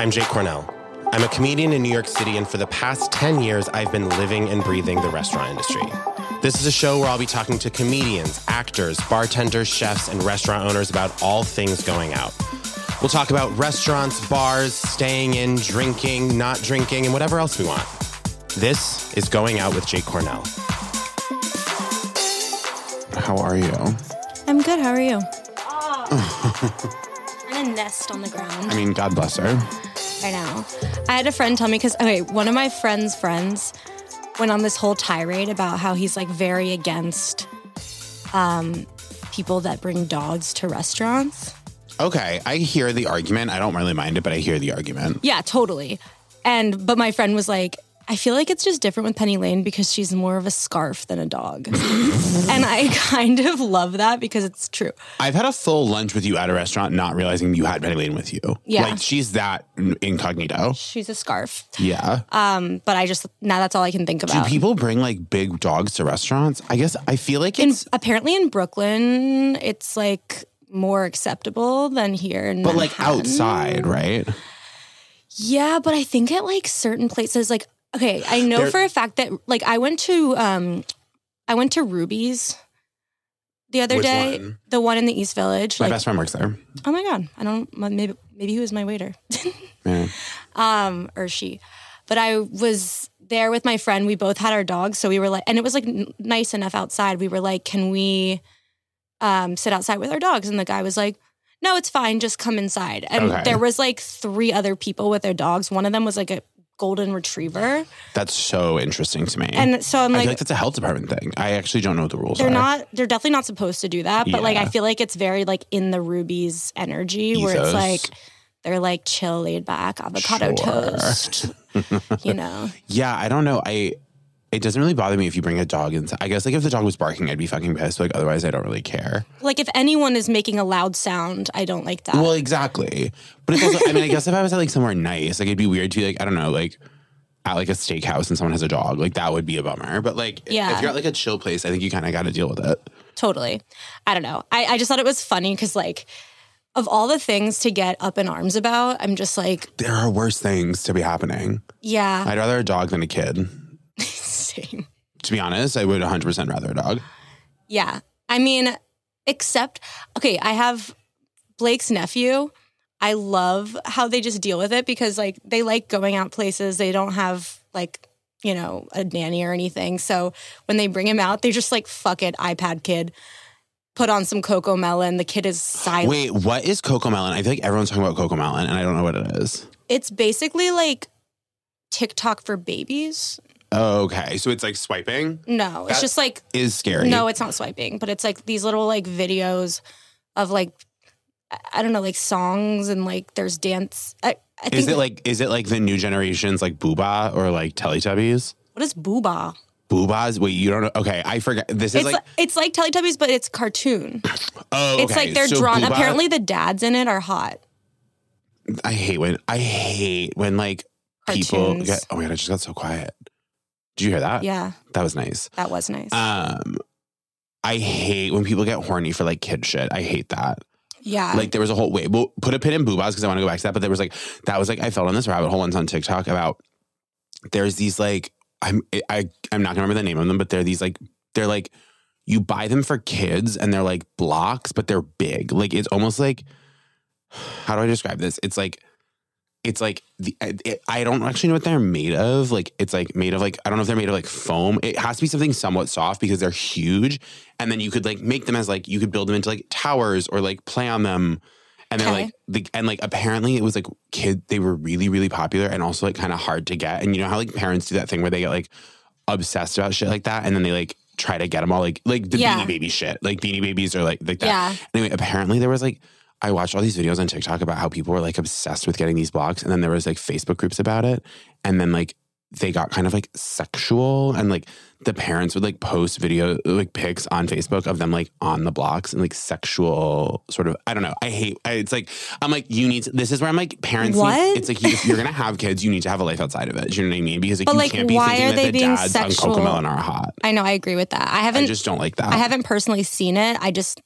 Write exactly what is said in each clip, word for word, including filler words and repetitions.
I'm Jake Cornell. I'm a comedian in New York City, and for the past ten years, I've been living and breathing the restaurant industry. This is a show where I'll be talking to comedians, actors, bartenders, chefs, and restaurant owners about all things going out. We'll talk about restaurants, bars, staying in, drinking, not drinking, and whatever else we want. This is Going Out with Jake Cornell. How are you? I'm good. How are you? Oh. I'm a nest on the ground. I mean, God bless her. I know. I had a friend tell me, because, okay, one of my friend's friends went on this whole tirade about how he's, like, very against um, people that bring dogs to restaurants. Okay, I hear the argument. I don't really mind it, but I hear the argument. Yeah, totally. And, but my friend was like, I feel like it's just different with Penny Lane because she's more of a scarf than a dog. And I kind of love that because it's true. I've had a full lunch with you at a restaurant not realizing you had Penny Lane with you. Yeah. Like, she's that incognito. She's a scarf. Yeah. Um, but I just, now that's all I can think about. Do people bring, like, big dogs to restaurants? I guess I feel like it's... In, apparently in Brooklyn, it's, like, more acceptable than here in But, Manhattan. like, outside, right? Yeah, but I think at, like, certain places, like, okay, I know They're, for a fact that, like, I went to, um, I went to Ruby's the other which day. One? The one in the East Village. My like, best friend works there. Oh my God. I don't, maybe, maybe he was my waiter. Yeah. Um, or she. But I was there with my friend. We both had our dogs. So we were like, and it was like n- nice enough outside. We were like, can we um, sit outside with our dogs? And the guy was like, no, it's fine. Just come inside. And Okay. there was like three other people with their dogs. One of them was like a golden retriever. That's so interesting to me. And so I'm I like, feel like that's a health department thing. I actually don't know what the rules they're are. not, they're definitely not supposed to do that. But Yeah. like, I feel like it's very like in the Ruby's energy where it's Ethos. like, they're like chill, laid back, avocado Sure. toast, you know? Yeah, I don't know. I It doesn't really bother me if you bring a dog inside. I guess like if the dog was barking, I'd be fucking pissed. Like otherwise, I don't really care. Like if anyone is making a loud sound, I don't like that. Well, exactly. But it's also, I mean, I guess if I was at like somewhere nice, like it'd be weird to be like, I don't know, like at like a steakhouse and someone has a dog. Like that would be a bummer. But like Yeah. if you're at like a chill place, I think you kind of got to deal with it. Totally. I don't know. I, I just thought it was funny because like of all the things to get up in arms about, I'm just like, There are worse things to be happening. yeah. I'd rather a dog than a kid. Same. To be honest, I would one hundred percent rather a dog. Yeah. I mean, except, okay, I have Blake's nephew. I love how they just deal with it because like they like going out places. They don't have like, you know, a nanny or anything. So when they bring him out, they just like, fuck it, iPad kid. Put on some Coco Melon. The kid is silent. Wait, what is Coco Melon? I feel like everyone's talking about Coco Melon and I don't know what it is. It's basically like TikTok for babies. Oh, okay. So it's like swiping? No, it's That just like, Is scary. no, it's not swiping, but it's like these little like videos of like, I- I don't know, like songs and like there's dance. I, I think, Is it like is it like the new generations like Booba or like Teletubbies? what is Booba? Boobas? Wait, you don't know? Okay, I forgot. This is It's like like, it's like Teletubbies, but it's cartoon. oh, okay. It's like they're So drawn. Booba- Apparently the dads in it are hot. I hate when I hate when like people Cartoons. get. Oh my god, I just got so quiet. Did you hear that? Yeah, That was nice. that was nice. Um, I hate when people get horny for like kid shit. I hate that. yeah. Like there was a whole wait. We'll put a pin in Boobas because I want to go back to that. But there was like that was like I fell in this rabbit hole once on TikTok about there's these like I'm I I'm not gonna remember the name of them, but they're these like they're like you buy them for kids and they're like blocks, but they're big. Like it's almost like how do I describe this? It's like it's like the it, I don't actually know what they're made of. Like it's like made of like I don't know if they're made of like foam. It has to be something somewhat soft because they're huge. And then you could like make them as like you could build them into like towers or like play on them. And they're Okay. like the, and like apparently it was like kid they were really really popular and also like kind of hard to get. And you know how like parents do that thing where they get like obsessed about shit like that and then they like try to get them all like like the Yeah. Beanie Baby shit. Like Beanie Babies are like like that. Yeah. Anyway, apparently there was like I watched all these videos on TikTok about how people were like obsessed with getting these blocks. And then there was like Facebook groups about it. And then like they got kind of like sexual and like the parents would like post video like pics on Facebook of them like on the blocks and like sexual sort of I don't know. I hate I, it's like I'm like you need to, this is where I'm like parents What? need, it's like you, if you're gonna have kids you need to have a life outside of it. Do you know what I mean? Because like But, you like, can't be why thinking are that they the being dads on sexual? Coco Melon are hot. I know. I agree with that. I I haven't. just don't like that. I haven't personally seen it. I just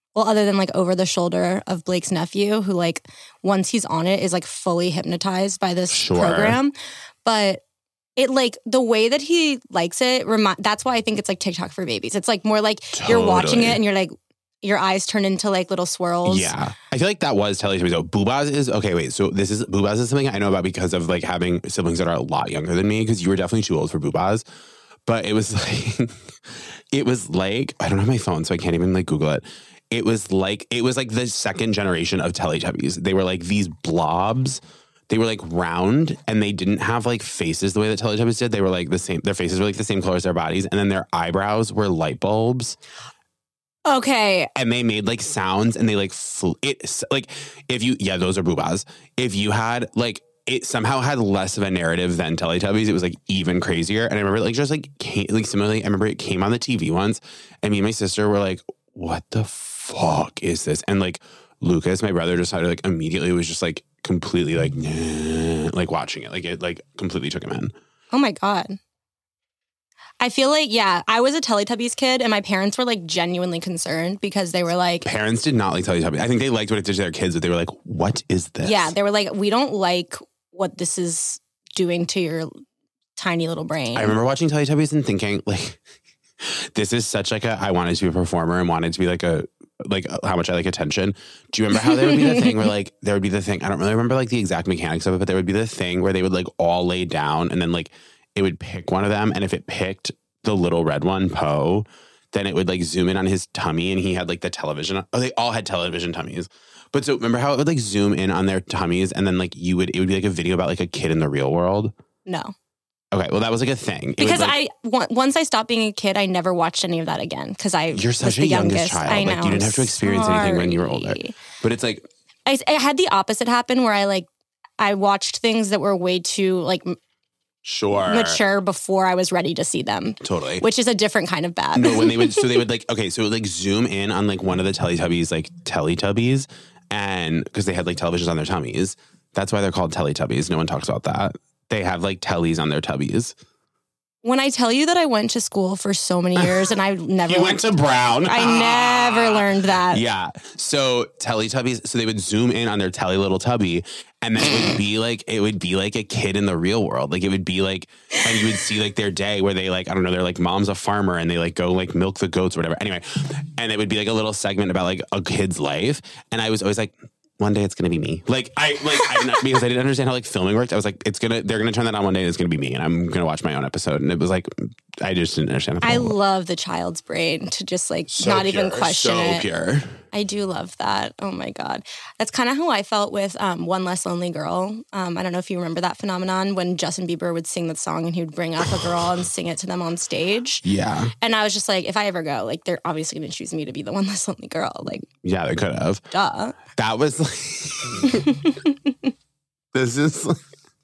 well, other than like Over the Shoulder of Blake's nephew, who like once he's on it is like fully hypnotized by this Sure. program. But it like the way that he likes it, remi- that's why I think it's like TikTok for babies. It's like more like you're watching Totally. it and you're like, your eyes turn into like little swirls. Yeah. I feel like that was Teletubbies. So Boobas is, okay, wait. So this is, Boobas is something I know about because of like having siblings that are a lot younger than me, because you were definitely too old for Boobas. But it was like, it was like, I don't have my phone, so I can't even like Google it. It was like, it was like the second generation of Teletubbies. They were like these blobs. They were like round and they didn't have like faces the way that Teletubbies did. They were like the same, their faces were like the same color as their bodies. And then their eyebrows were light bulbs. Okay. And they made like sounds and they like, fl- it, like if you, yeah, those are Boobas. If you had like, it somehow had less of a narrative than Teletubbies. It was like even crazier. And I remember like just like, came, like similarly, I remember it came on the T V once and me and my sister were like, what the fuck is this? And like Lucas, my brother, decided like immediately was just like completely like, nah, like watching it. Like it like completely took him in. Oh my God. I feel like, yeah, I was a Teletubbies kid and my parents were like genuinely concerned because they were like, Parents did not like Teletubbies. I think they liked what it did to their kids, but they were like, what is this? yeah, they were like, we don't like what this is doing to your tiny little brain. I remember watching Teletubbies and thinking like, this is such like a, I wanted to be a performer and wanted to be like a, like how much I like attention. Do you remember how there would be the thing where like, there would be the thing, I don't really remember like the exact mechanics of it, but there would be the thing where they would like all lay down and then like it would pick one of them. And if it picked the little red one, Poe, then it would like zoom in on his tummy and he had like the television. Oh, they all had television tummies. But so remember how it would like zoom in on their tummies and then like you would, it would be like a video about like a kid in the real world? No. Okay, well that was like a thing. It Because was, like, I, on- once I stopped being a kid, I never watched any of that again because I You're was such the a youngest youngest. child. I know. Like you didn't have to experience anything when you were older. Sorry. But it's like, I, I had the opposite happen where I like, I watched things that were way too like m- sure. mature before I was ready to see them, Totally. which is a different kind of bad. No, when they would, so they would like, okay, so it would like zoom in on like one of the Teletubbies, like Teletubbies, and because they had like televisions on their tummies. That's why they're called Teletubbies. No one talks about that. They have like tellies on their tubbies. When I tell you that I went to school for so many years and I never You went to Brown. I never learned that. Yeah. So Teletubbies, so they would zoom in on their telly little tubby, and then it would be like it would be like a kid in the real world. Like it would be like, and you would see like their day where they like, I don't know, they're like mom's a farmer and they like go like milk the goats or whatever. Anyway, and it would be like a little segment about like a kid's life. And I was always like, one day it's gonna be me. Like I like I didn't, because I didn't understand how like filming worked. I was like, it's gonna they're gonna turn that on one day and it's gonna be me and I'm gonna watch my own episode. And it was like I just didn't understand. I love the child's brain to just like So not even pure, question so it. pure. I do love that. Oh my God. That's kind of how I felt with um, One Less Lonely Girl. Um, I don't know if you remember that phenomenon when Justin Bieber would sing the song and he would bring up a girl and sing it to them on stage. Yeah. And I was just like, if I ever go, like they're obviously going to choose me to be the one less lonely girl. Like, Yeah, they could have. duh. That was like this is like,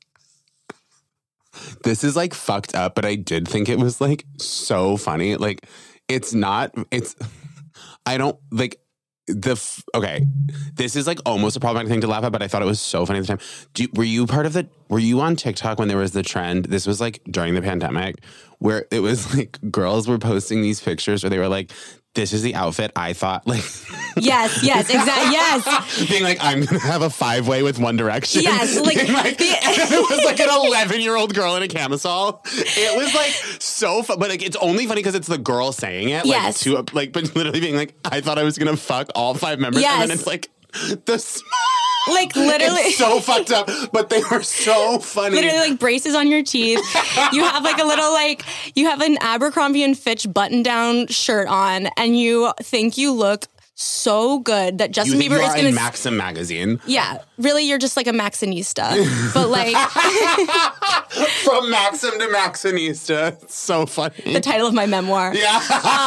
this is like fucked up, but I did think it was like so funny. Like it's not it's I don't like the f- okay. This is like almost a problematic thing to laugh at, but I thought it was so funny at the time. Do you, were you part of the were you on TikTok when there was the trend? This was like during the pandemic where it was like girls were posting these pictures where they were like, this is the outfit I thought like Yes, yes, exactly. Yes. being like, I'm gonna have a five way with One Direction. Yes, like, Being like the- it was like an eleven year old girl in a camisole. It was like so fun, but like it's only funny because it's the girl saying it. Like, Yes. to like, but literally being like, I thought I was gonna fuck all five members, Yes. and then it's like the. Sm- Like literally. It's so fucked up, but they were so funny. Literally like braces on your teeth. You have like a little like, you have an Abercrombie and Fitch button down shirt on and you think you look so good that you Justin think Bieber you is are going in to... Maxim magazine. Yeah, really you're just like a Maxinista. But like From Maxim to Maxinista. It's so funny. the title of my memoir. Yeah.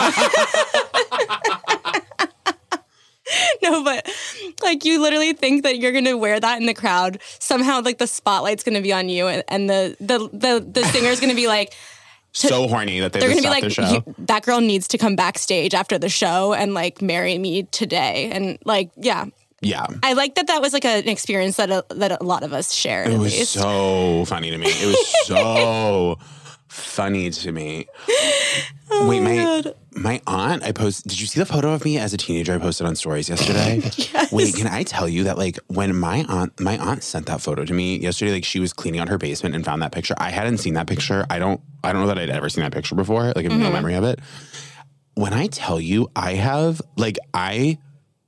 No, but like you literally think that you're gonna wear that in the crowd. Somehow, like the spotlight's gonna be on you, and, and the the the the singer's gonna be like, so horny that they they're just gonna be stopped like, the show. "You- that girl needs to come backstage after the show and like marry me today, and like yeah. Yeah. I like that that was like a, an experience that a, that a lot of us shared. It at was least. so funny to me. It was so funny to me. Oh Wait, my my God. my aunt, I posted, did you see the photo of me as a teenager I posted on stories yesterday? Yes. Wait, can I tell you that like when my aunt, my aunt sent that photo to me yesterday, like she was cleaning out her basement and found that picture. I hadn't seen that picture. I don't, I don't know that I'd ever seen that picture before. Like I have mm-hmm. no memory of it. When I tell you, I have like, I,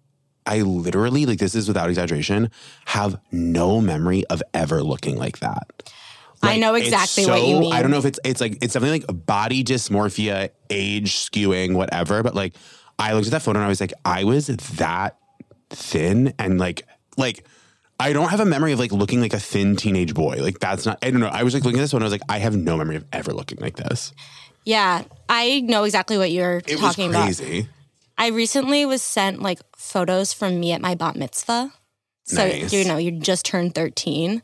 I literally, like this is without exaggeration, have no memory of ever looking like that. Like, I know exactly so, what you mean. I don't know if it's it's like it's something like body dysmorphia, age skewing, whatever. But like, I looked at that photo and I was like, I was that thin and like like I don't have a memory of like looking like a thin teenage boy. Like that's not. I don't know. I was like looking at this one. I was like, I have no memory of ever looking like this. Yeah, I know exactly what you're it talking was crazy. about. I recently was sent like photos from me at my bat mitzvah. So nice. you know, you just turned thirteen.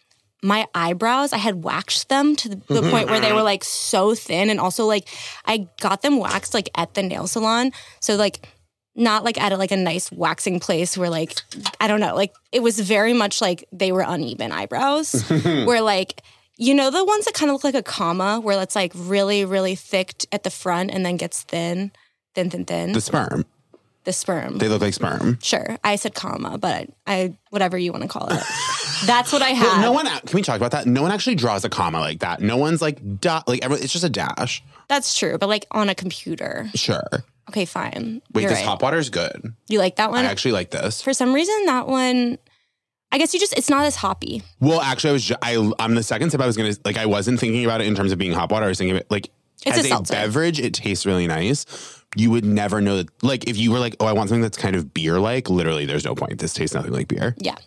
My eyebrows, I had waxed them to the, the point where they were like so thin. And also like I got them waxed like at the nail salon. So like not like at a, like a nice waxing place where like, I don't know, like it was very much like they were uneven eyebrows where like, you know, the ones that kind of look like a comma where it's like really, really thick at the front and then gets thin, thin, thin, thin. The sperm. The sperm. They look like sperm. Sure. I said comma, but I, I whatever you want to call it. That's what I had. But no one, can we talk about that? No one actually draws a comma like that. No one's like, dot, like every, it's just a dash. That's true. But like on a computer. Sure. Okay, fine. Wait, You're this right. hot water is good. You like that one? I actually like this. For some reason, that one, I guess you just, it's not as hoppy. Well, actually, I was, ju- I, on the second sip, I was going to, like, I wasn't thinking about it in terms of being hot water. I was thinking of it, like, It's as a a, seltzer. beverage, it tastes really nice. You would never know that, like, if you were like, oh, I want something that's kind of beer-like, literally, there's no point. This tastes nothing like beer. Yeah.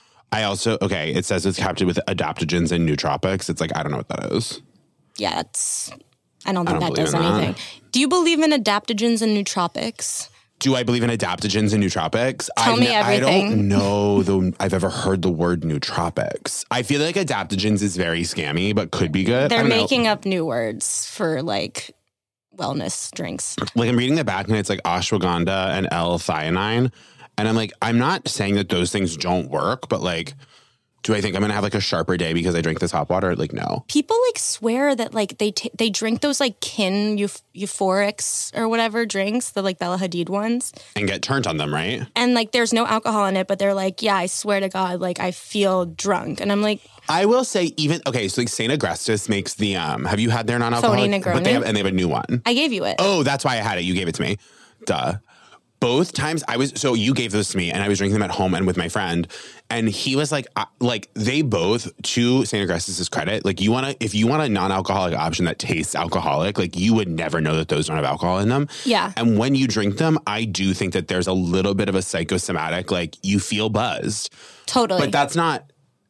I also, okay, it says it's captured with adaptogens and nootropics. It's like, I don't know what that is. Yeah, that's, I don't think I don't that does believe in that. anything. Do you believe in adaptogens and nootropics? Do I believe in adaptogens and nootropics? Tell I've me ne- I everything. don't know though. I've ever heard the word nootropics. I feel like adaptogens is very scammy, but could be good. I They're don't know. making up new words for like wellness drinks. Like I'm reading the back and it's like ashwagandha and L-theanine. And I'm like, I'm not saying that those things don't work, but like, do I think I'm going to have like a sharper day because I drink this hot water? Like, no. People like swear that like they t- they drink those like kin euf- euphorics or whatever drinks, the like Bella Hadid ones. And get turned on them, right? And like there's no alcohol in it, but they're like, yeah, I swear to God, like I feel drunk. And I'm like, I will say even, okay, so like Saint Augustus makes the, um, have you had their non-alcoholic? Phony Negroni? But they have, and they have a new one. I gave you it. Oh, that's why I had it. You gave it to me. Duh. Both times I was, so you gave those to me and I was drinking them at home and with my friend. And he was like, uh, like they both, to Saint Augustus's credit, like you want to, if you want a non-alcoholic option that tastes alcoholic, like you would never know that those don't have alcohol in them. Yeah. And when you drink them, I do think that there's a little bit of a psychosomatic, like you feel buzzed. Totally. But that's not,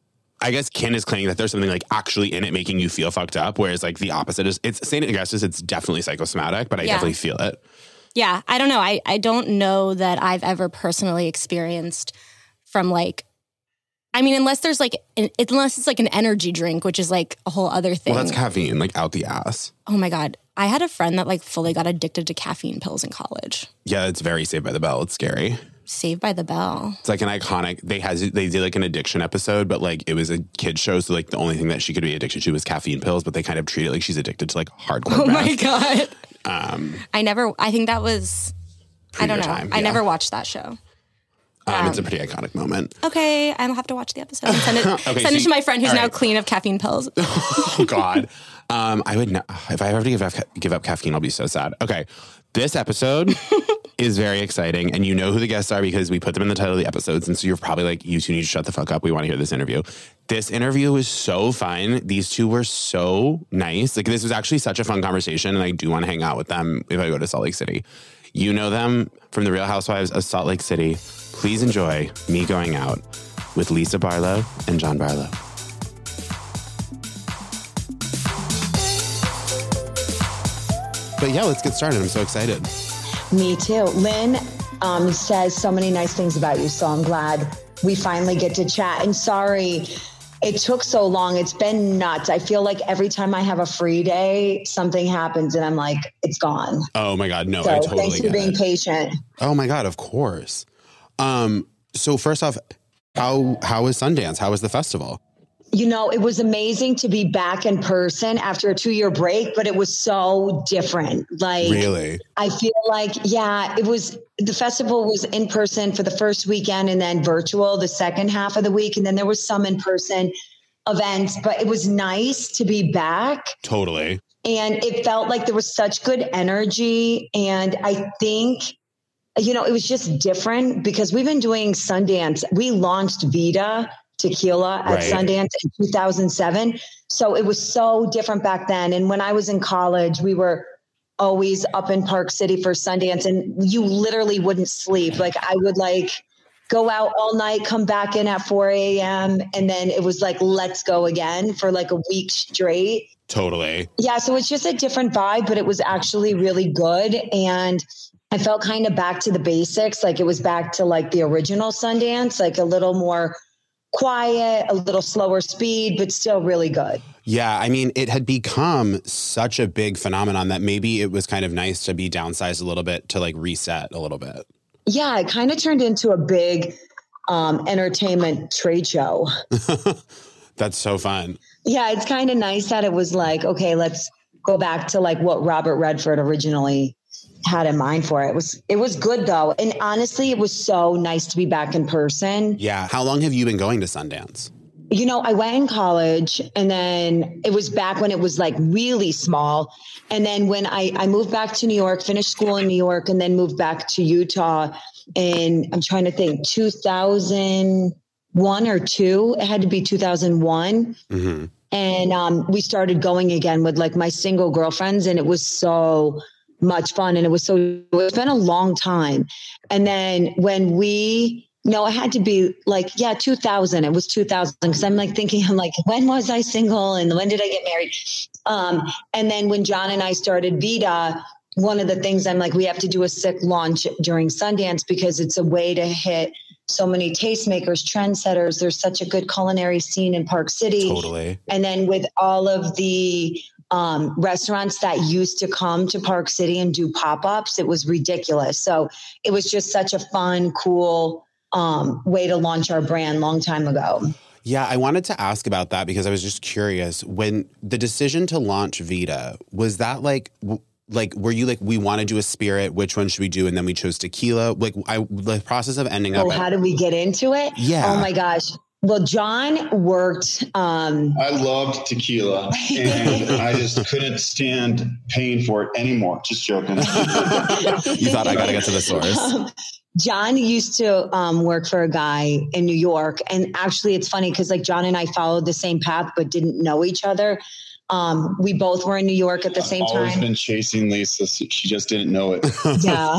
I guess Ken is claiming that there's something like actually in it making you feel fucked up. Whereas like the opposite is, it's Saint Augustus, it's definitely psychosomatic, but I Yeah. definitely feel it. Yeah, I don't know. I, I don't know that I've ever personally experienced from like, I mean, unless there's like, an, unless it's like an energy drink, which is like a whole other thing. Well, that's caffeine, like out the ass. Oh my God. I had a friend that like fully got addicted to caffeine pills in college. Yeah, it's very Saved by the Bell. It's scary. Saved by the Bell. It's like an iconic, they has they did like an addiction episode, but like it was a kid show. So like the only thing that she could be addicted to was caffeine pills, but they kind of treat it like she's addicted to like hardcore Oh my meth. God. Um, I never, I think that was, I don't know. Pre your time, I yeah. never watched that show. um, it's a pretty iconic moment. Okay, I'll have to watch the episode and send it, Okay, send so it you- to my friend who's all now right. clean of caffeine pills. Oh God. Um, I would not, if I ever have to give up, give up caffeine, I'll be so sad. Okay. This episode is very exciting. And you know who the guests are because we put them in the title of the episodes. And so you're probably like, you two need to shut the fuck up. We want to hear this interview. This interview was so fun. These two were so nice. Like this was actually such a fun conversation. And I do want to hang out with them if I go to Salt Lake City. You know them from the Real Housewives of Salt Lake City. Please enjoy me going out with Lisa Barlow and John Barlow. But yeah, let's get started. I'm so excited. Me too. Lynn um, says so many nice things about you, so I'm glad we finally get to chat. And sorry, it took so long. It's been nuts. I feel like every time I have a free day, something happens and I'm like, it's gone. Oh my God, no, So I totally thanks for get being it. patient. Oh my God, of course. Um, so first off, how how was Sundance? How was the festival? You know, it was amazing to be back in person after a two year break, but it was so different. Like, really? I feel like, yeah, it was, the festival was in person for the first weekend and then virtual the second half of the week. And then there was some in person events, but it was nice to be back. Totally. And it felt like there was such good energy. And I think, you know, it was just different because we've been doing Sundance. We launched Vita Tequila at right. Sundance in two thousand seven. So it was so different back then. And when I was in college, we were always up in Park City for Sundance and you literally wouldn't sleep. Like I would like go out all night, come back in at four a.m. And then it was like, let's go again for like a week straight. Totally. Yeah. So it's just a different vibe, but it was actually really good. And I felt kind of back to the basics. Like it was back to like the original Sundance, like a little more quiet, a little slower speed, but still really good. Yeah. I mean, it had become such a big phenomenon that maybe it was kind of nice to be downsized a little bit to like reset a little bit. Yeah. It kind of turned into a big um, entertainment trade show. That's so fun. Yeah. It's kind of nice that it was like, okay, let's go back to like what Robert Redford originally had in mind for it. It was, it was good though. And honestly, it was so nice to be back in person. Yeah. How long have you been going to Sundance? You know, I went in college and then it was back when it was like really small. And then when I, I moved back to New York, finished school in New York, and then moved back to Utah in, I'm trying to think, two thousand one or two, it had to be two thousand one. Mm-hmm. And um, we started going again with like my single girlfriends and it was so much fun. And it was so, it's been a long time. And then when we, no, it had to be like, yeah, two thousand, it was two thousand. Cause I'm like thinking, I'm like, when was I single? And when did I get married? Um, and then when John and I started Vita, one of the things I'm like, we have to do a sick launch during Sundance because it's a way to hit so many tastemakers, trendsetters. There's such a good culinary scene in Park City. Totally. And then with all of the um, restaurants that used to come to Park City and do pop-ups, it was ridiculous. So it was just such a fun, cool um, way to launch our brand long time ago. Yeah, I wanted to ask about that because I was just curious. When the decision to launch Vita, was that like... W- Like, were you like, we want to do a spirit, which one should we do? And then we chose tequila. Like, I, the process of ending up. Oh, how did we get into it? Yeah. Oh my gosh. Well, John worked. Um, I loved tequila and I just couldn't stand paying for it anymore. Just joking. You thought I got to get to the source. Um, John used to um, work for a guy in New York. And actually, it's funny because like John and I followed the same path, but didn't know each other. Um, we both were in New York at the same I've time. always been chasing Lisa. She just didn't know it. Yeah.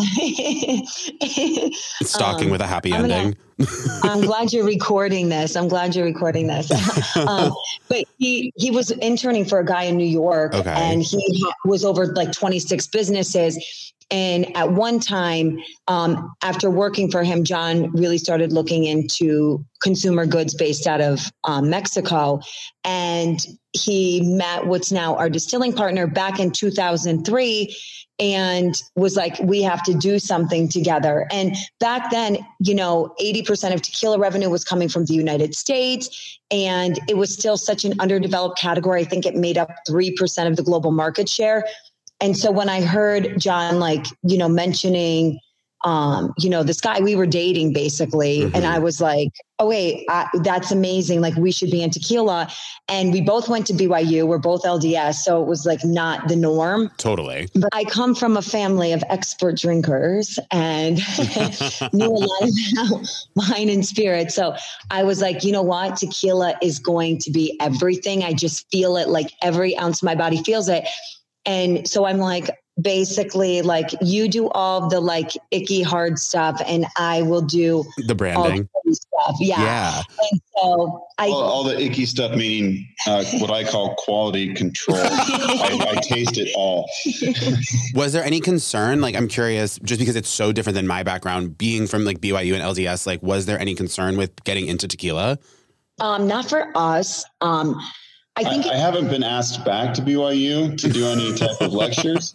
Stalking um, with a happy I'm ending. Gonna, I'm glad you're recording this. I'm glad you're recording this. um, but he, he was interning for a guy in New York okay. and he was over like twenty-six businesses. And at one time, um, after working for him, John really started looking into consumer goods based out of um, Mexico. And he met what's now our distilling partner back in two thousand three and was like, we have to do something together. And back then, you know, eighty percent of tequila revenue was coming from the United States. And it was still such an underdeveloped category. I think it made up three percent of the global market share. And so when I heard John, like, you know, mentioning, um, you know, this guy we were dating basically, mm-hmm. and I was like, oh, wait, I, that's amazing. Like we should be in tequila. And we both went to B Y U. We're both L D S. So it was like not the norm. Totally. But I come from a family of expert drinkers and knew a lot about wine and spirit. So I was like, you know what? Tequila is going to be everything. I just feel it, like every ounce of my body feels it. And so I'm like, basically like you do all the like icky hard stuff and I will do the branding all the stuff. Yeah. yeah. And so I, all, all the icky stuff, meaning uh, what I call quality control. I, I taste it all. Was there any concern? Like, I'm curious, just because it's so different than my background, being from like B Y U and L D S, like, was there any concern with getting into tequila? Um, not for us. Um, I think I, I haven't been asked back to B Y U to do any type of lectures,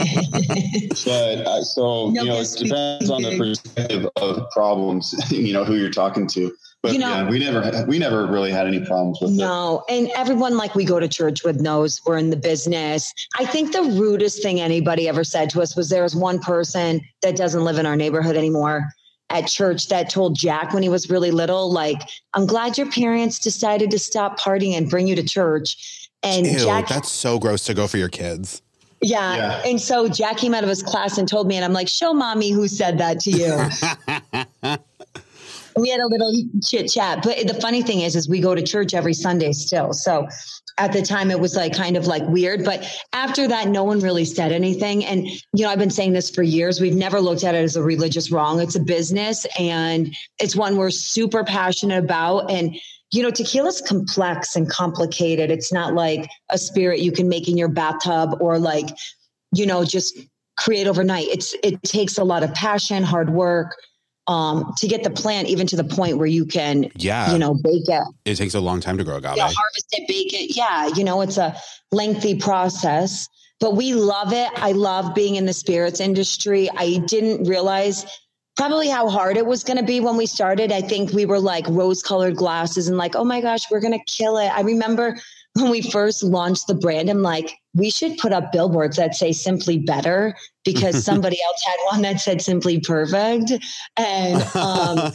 but uh, so, no, you know, it depends on the perspective of problems, you know, who you're talking to. But you know, yeah, we never, we never really had any problems with no. it. And everyone like we go to church with knows we're in the business. I think the rudest thing anybody ever said to us was there was one person that doesn't live in our neighborhood anymore at church that told Jack when he was really little, like, I'm glad your parents decided to stop partying and bring you to church. And Ew, Jack, that's so gross to go for your kids. yeah. Yeah. And so Jack came out of his class and told me, and I'm like, show mommy who said that to you. We had a little chit chat. But the funny thing is, is we go to church every Sunday still. So at the time it was like kind of like weird, but after that, no one really said anything. And, you know, I've been saying this for years. We've never looked at it as a religious wrong. It's a business and it's one we're super passionate about. And, you know, tequila's complex and complicated. It's not like a spirit you can make in your bathtub or like, you know, just create overnight. It's, it takes a lot of passion, hard work, um, to get the plant even to the point where you can, Yeah. you know, bake it. It takes a long time to grow agave. You know, harvest it, bake it. Yeah. You know, it's a lengthy process, but we love it. I love being in the spirits industry. I didn't realize probably how hard it was going to be when we started. I think we were like rose colored glasses and like, oh my gosh, we're going to kill it. I remember when we first launched the brand, I'm like, we should put up billboards that say Simply Better because somebody else had one that said Simply Perfect. And, um,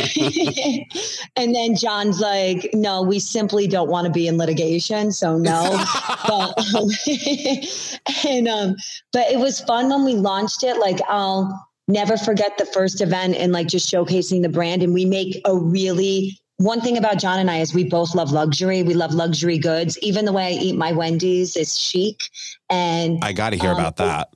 and then John's like, no, we simply don't want to be in litigation. So no, but, um, and, um, but it was fun when we launched it. Like, I'll never forget the first event and like just showcasing the brand. And we make a really, one thing about John and I is we both love luxury. We love luxury goods. Even the way I eat my Wendy's is chic. And I got to hear um, about that.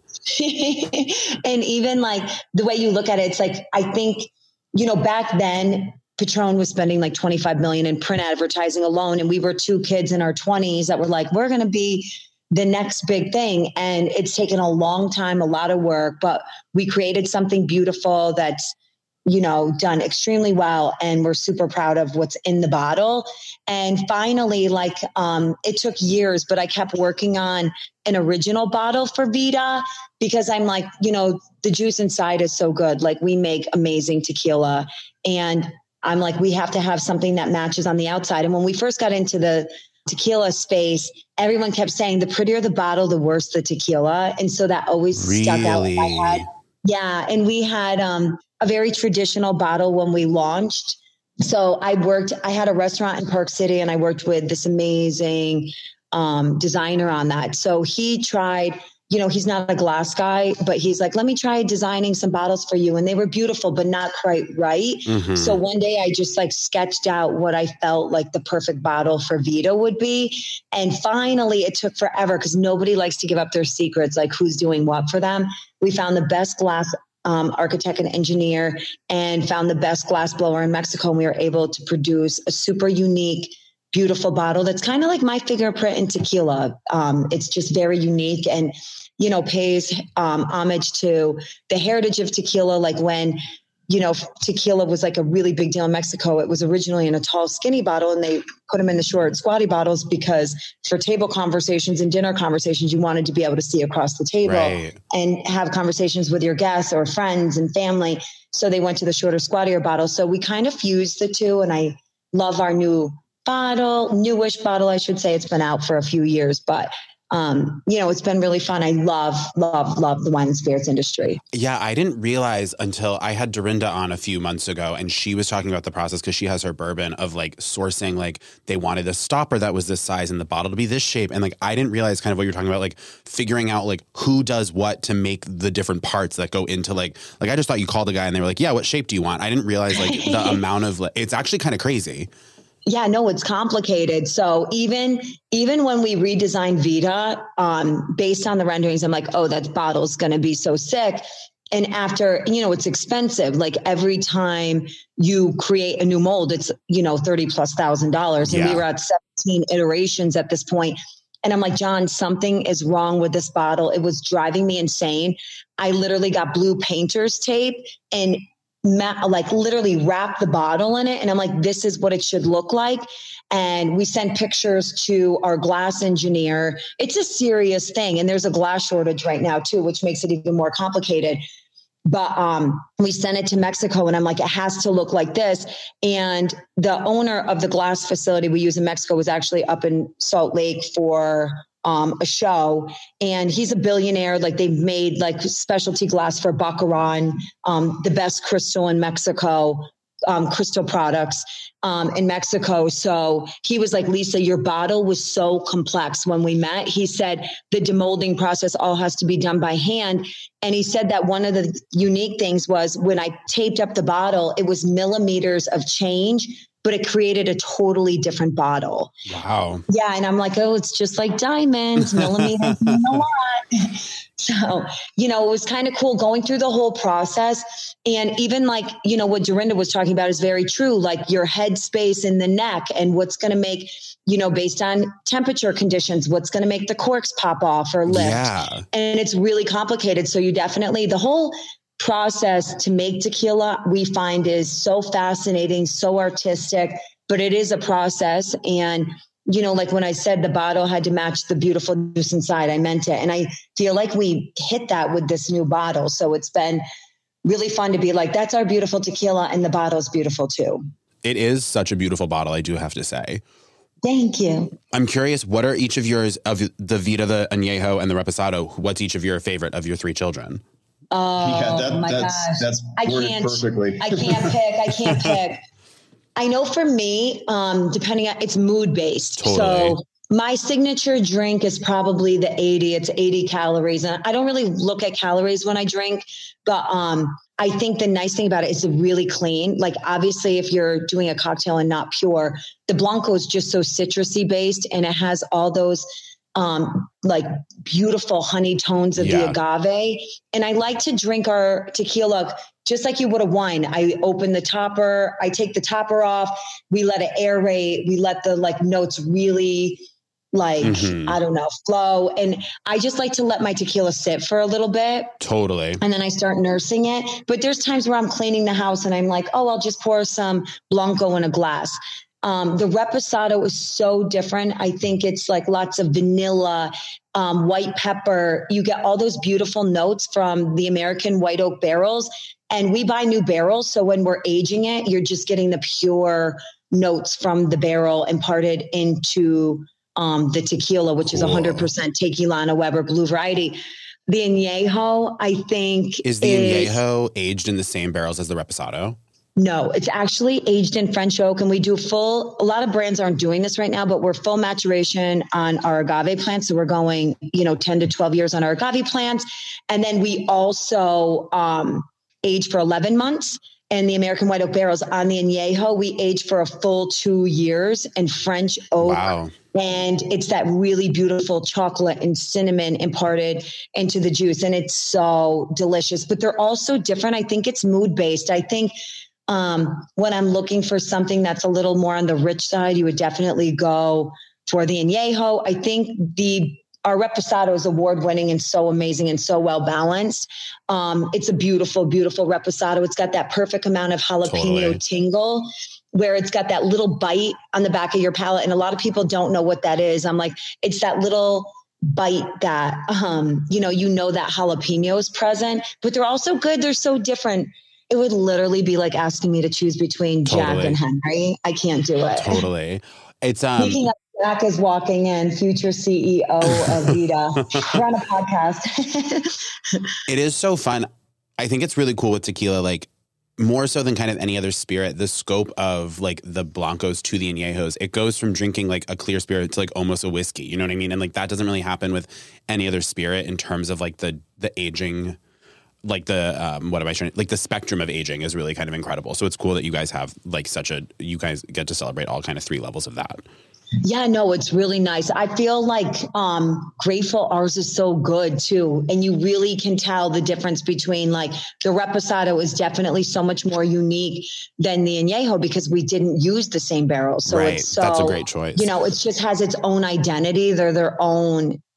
And even like the way you look at it, it's like, I think, you know, back then Patron was spending like twenty-five million in print advertising alone. And we were two kids in our twenties that were like, we're going to be the next big thing. And it's taken a long time, a lot of work, but we created something beautiful that's, you know, done extremely well. And we're super proud of what's in the bottle. And finally, like, um, it took years, but I kept working on an original bottle for Vida because I'm like, you know, the juice inside is so good. Like we make amazing tequila and I'm like, we have to have something that matches on the outside. And when we first got into the tequila space, everyone kept saying the prettier the bottle, the worse the tequila. And so that always really? stuck out in my head. Yeah. And we had, um, a very traditional bottle when we launched. So I worked, I had a restaurant in Park City and I worked with this amazing um, designer on that. So he tried, you know, he's not a glass guy, but he's like, let me try designing some bottles for you. And they were beautiful, but not quite right. Mm-hmm. So one day I just like sketched out what I felt like the perfect bottle for Vida would be. And finally it took forever because nobody likes to give up their secrets, like who's doing what for them. We found the best glass Um, architect and engineer and found the best glass blower in Mexico. And we were able to produce a super unique, beautiful bottle that's kind of like my fingerprint in tequila. Um, it's just very unique and, you know, pays um, homage to the heritage of tequila. Like when, you know, tequila was like a really big deal in Mexico. It was originally in a tall, skinny bottle and they put them in the short, squatty bottles because for table conversations and dinner conversations, you wanted to be able to see across the table right. and have conversations with your guests or friends and family. So they went to the shorter, squattier bottle. So we kind of fused the two and I love our new bottle, newish bottle, I should say. It's been out for a few years, but Um, you know, it's been really fun. I love, love, love the wine and spirits industry. Yeah, I didn't realize until I had Dorinda on a few months ago and she was talking about the process because she has her bourbon of like sourcing, like they wanted a stopper that was this size and the bottle to be this shape. And like, I didn't realize kind of what you're talking about, like figuring out like who does what to make the different parts that go into like, like I just thought you called the guy and they were like, yeah, what shape do you want? I didn't realize like the amount of, like, it's actually kind of crazy. Yeah, no, it's complicated. So even even when we redesigned Vida, um, based on the renderings, I'm like, oh, that bottle's going to be so sick. And after, you know, it's expensive. Like every time you create a new mold, it's, you know, thirty plus thousand dollars. And yeah. we were at seventeen iterations at this point. And I'm like, John, something is wrong with this bottle. It was driving me insane. I literally got blue painter's tape and Ma- like literally wrap the bottle in it. And I'm like, this is what it should look like. And we sent pictures to our glass engineer. It's a serious thing. And there's a glass shortage right now too, which makes it even more complicated. But um, we sent it to Mexico and I'm like, it has to look like this. And the owner of the glass facility we use in Mexico was actually up in Salt Lake for um, a show. And he's a billionaire. Like they've made like specialty glass for Baccarat, um, the best crystal in Mexico, um, crystal products um, in Mexico. So he was like, Lisa, your bottle was so complex when we met. He said the demolding process all has to be done by hand. And he said that one of the unique things was when I taped up the bottle, it was millimeters of change, but it created a totally different bottle. Wow. Yeah. And I'm like, oh, it's just like diamonds, millimeters mean a lot. So, you know, it was kind of cool going through the whole process. And even like, you know, what Dorinda was talking about is very true. Like your head space in the neck and what's going to make, you know, based on temperature conditions, what's going to make the corks pop off or lift. Yeah. And it's really complicated. So you definitely, the whole process to make tequila, we find is so fascinating, so artistic, but it is a process. And you know, like when I said the bottle had to match the beautiful juice inside, I meant it. And I feel like we hit that with this new bottle. So it's been really fun to be like, that's our beautiful tequila and the bottle's beautiful too. It is such a beautiful bottle, I do have to say. Thank you. I'm curious, what are each of yours, of the Vida, the Añejo, and the Reposado, what's each of your favorite of your three children? Oh yeah, that, my that's, gosh. That's I worded can't, perfectly. I can't pick. I can't pick. I know for me, um, depending on, it's mood based. Totally. So my signature drink is probably the eighty. It's eighty calories. And I don't really look at calories when I drink, but um, I think the nice thing about it is it's really clean. Like obviously if you're doing a cocktail and not pure, the Blanco is just so citrusy based and it has all those um, like beautiful honey tones of Yeah. the agave. And I like to drink our tequila just like you would a wine. I open the topper, I take the topper off, we let it aerate, we let the like notes really like, Mhm. I don't know, flow. And I just like to let my tequila sit for a little bit. Totally. And then I start nursing it. But there's times where I'm cleaning the house and I'm like, oh, I'll just pour some Blanco in a glass. Um, the Reposado is so different. I think it's like lots of vanilla, um, white pepper. You get all those beautiful notes from the American white oak barrels. And we buy new barrels. So when we're aging it, you're just getting the pure notes from the barrel imparted into um, the tequila, which is Cool. one hundred percent Tequilana Weber Blue Variety. The Añejo, I think, Is the Añejo aged in the same barrels as the Reposado? No, it's actually aged in French oak, and we do full, a lot of brands aren't doing this right now, but we're full maturation on our agave plants. So we're going, you know, ten to twelve years on our agave plants. And then we also um, age for eleven months. And the American white oak barrels on the Añejo, we age for a full two years in French oak. Wow. And it's that really beautiful chocolate and cinnamon imparted into the juice. And it's so delicious, but they're all so different. I think it's mood based. I think um, when I'm looking for something that's a little more on the rich side, you would definitely go for the Añejo. I think the our Reposado is award winning and so amazing and so well balanced. Um, it's a beautiful, beautiful Reposado. It's got that perfect amount of jalapeno Totally. tingle where it's got that little bite on the back of your palate. And a lot of people don't know what that is. I'm like, it's that little bite that, um, you know, you know, that jalapeno is present, but they're also good. They're so different. It would literally be like asking me to choose between Totally. Jack and Henry. I can't do it. Totally. It's um Speaking of, Jack is walking in, future C E O of Vida. We're on a podcast. it is so fun. I think it's really cool with tequila, like more so than kind of any other spirit, the scope of like the Blancos to the Añejos, it goes from drinking like a clear spirit to like almost a whiskey, you know what I mean? And like that doesn't really happen with any other spirit in terms of like the the aging, like the um what am I trying like the spectrum of aging is really kind of incredible. So it's cool that you guys have like such a you guys get to celebrate all kind of three levels of that. Yeah, no, it's really nice. I feel like um, grateful ours is so good too. And you really can tell the difference between like the Reposado is definitely so much more unique than the Añejo because we didn't use the same barrel. So Right. it's so, That's a great choice. You know, it just has its own identity. They're their own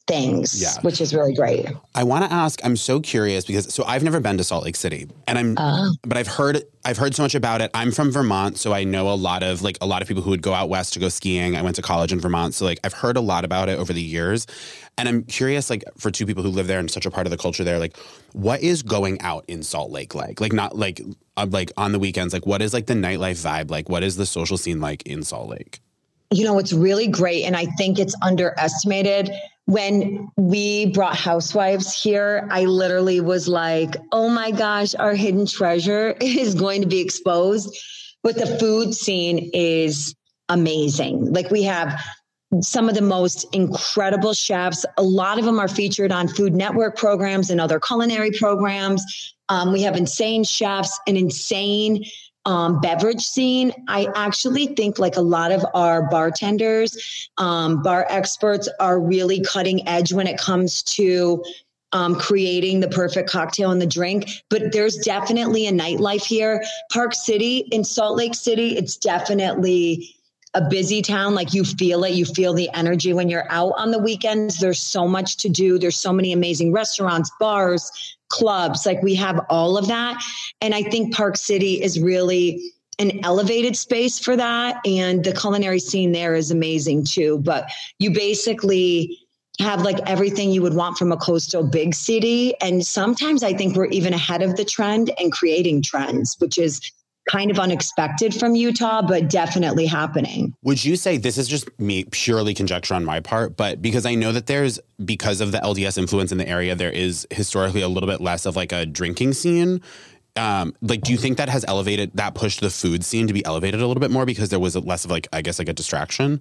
things, Yeah. which is really great. I want to ask, I'm so curious because, so I've never been to Salt Lake City and I'm, Uh. but I've heard, I've heard so much about it. I'm from Vermont. So I know a lot of like a lot of people who would go out west to go skiing. I went to college in Vermont. So like I've heard a lot about it over the years. And I'm curious, like for two people who live there and such a part of the culture there, like what is going out in Salt Lake like? Like not like, uh, like on the weekends, like what is like the nightlife vibe? Like what is the social scene like in Salt Lake? You know, it's really great. And I think it's underestimated. When we brought Housewives here, I literally was like, oh my gosh, our hidden treasure is going to be exposed. But the food scene is amazing. Like we have some of the most incredible chefs. A lot of them are featured on Food Network programs and other culinary programs. Um, we have insane chefs, an insane Um, beverage scene. I actually think like a lot of our bartenders, um, bar experts are really cutting edge when it comes to um, creating the perfect cocktail and the drink. But there's definitely a nightlife here. Park City in Salt Lake City, it's definitely a busy town. Like you feel it, you feel the energy when you're out on the weekends. There's so much to do. There's so many amazing restaurants, bars, clubs, like we have all of that. And I think Park City is really an elevated space for that. And the culinary scene there is amazing too. But you basically have like everything you would want from a coastal big city. And sometimes I think we're even ahead of the trend and creating trends, which is kind of unexpected from Utah, but definitely happening. Would you say this is just me purely conjecture on my part, but because I know that there's, because of the L D S influence in the area, there is historically a little bit less of like a drinking scene. Um, like, do you think that has elevated, that pushed the food scene to be elevated a little bit more because there was less of like, I guess like a distraction?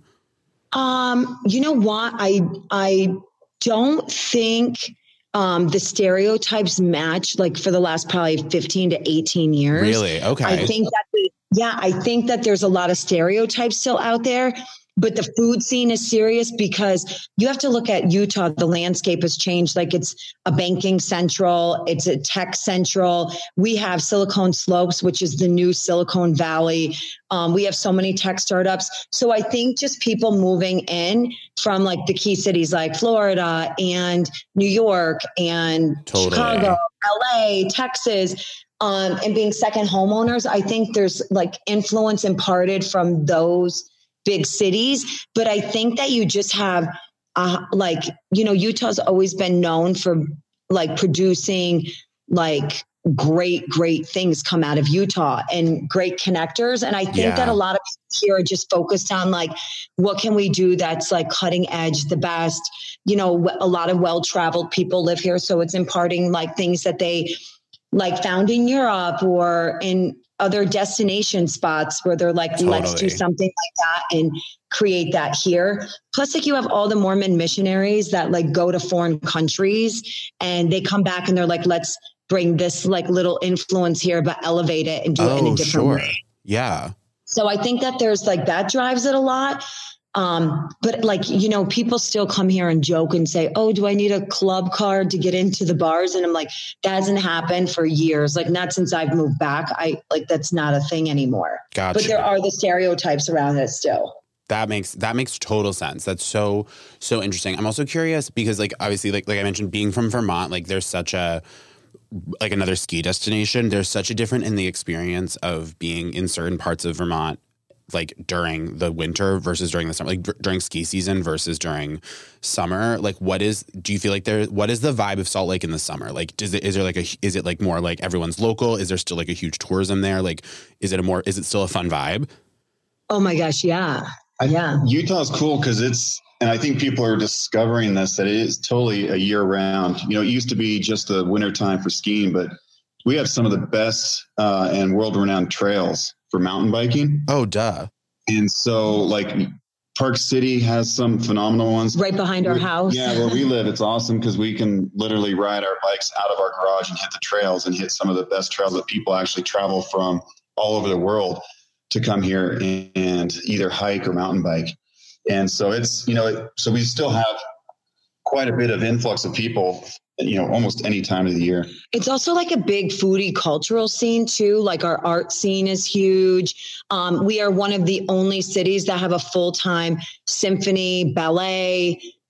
Um, you know what? I, I don't think Um, the stereotypes match like for the last probably fifteen to eighteen years. Really? Okay. I think that, the, yeah, I think that there's a lot of stereotypes still out there, but the food scene is serious because you have to look at Utah. The landscape has changed. Like it's a banking central, it's a tech central. We have Silicon Slopes, which is the new Silicon Valley. Um, we have so many tech startups. So I think just people moving in from like the key cities like Florida and New York and Totally. Chicago, L A, Texas, um, and being second homeowners, I think there's like influence imparted from those big cities. But I think that you just have uh, like, you know, Utah's always been known for like producing like great, great things come out of Utah and great connectors. And I think Yeah. that a lot of people here are just focused on like, what can we do that's like cutting edge, the best, you know, a lot of well-traveled people live here. So it's imparting like things that they like found in Europe or in other destination spots where they're like, Totally. let's do something like that and create that here. Plus, like you have all the Mormon missionaries that like go to foreign countries and they come back and they're like, let's bring this like little influence here, but elevate it and do it in a Oh, different sure. way. Yeah. So I think that there's like, that drives it a lot. Um, but like, you know, people still come here and joke and say, oh, do I need a club card to get into the bars? And I'm like, that hasn't happened for years. Like not since I've moved back. I like, that's not a thing anymore. Gotcha. But there are the stereotypes around it still. That makes that makes total sense. That's so so interesting. I'm also curious because like obviously like like I mentioned being from Vermont, like there's such a like another ski destination. There's such a different in the experience of being in certain parts of Vermont like during the winter versus during the summer, like d- during ski season versus during summer. Like what is do you feel like there what is the vibe of Salt Lake in the summer? Like does it is there like a is it like more like everyone's local? Is there still like a huge tourism there? Like is it a more is it still a fun vibe? Oh my gosh, yeah. I, Yeah. Utah's cool because it's, and I think people are discovering this, that it is totally a year round. You know, it used to be just the winter time for skiing, but we have some of the best uh, and world renowned trails for mountain biking. Oh, duh. And so like Park City has some phenomenal ones. Right behind our house. Yeah, where we live, it's awesome because we can literally ride our bikes out of our garage and hit the trails and hit some of the best trails that people actually travel from all over the world to come here and either hike or mountain bike. And so it's, you know, so we still have quite a bit of influx of people, you know, almost any time of the year. It's also like a big foodie cultural scene too. Like our art scene is huge. Um, we are one of the only cities that have a full-time symphony, ballet,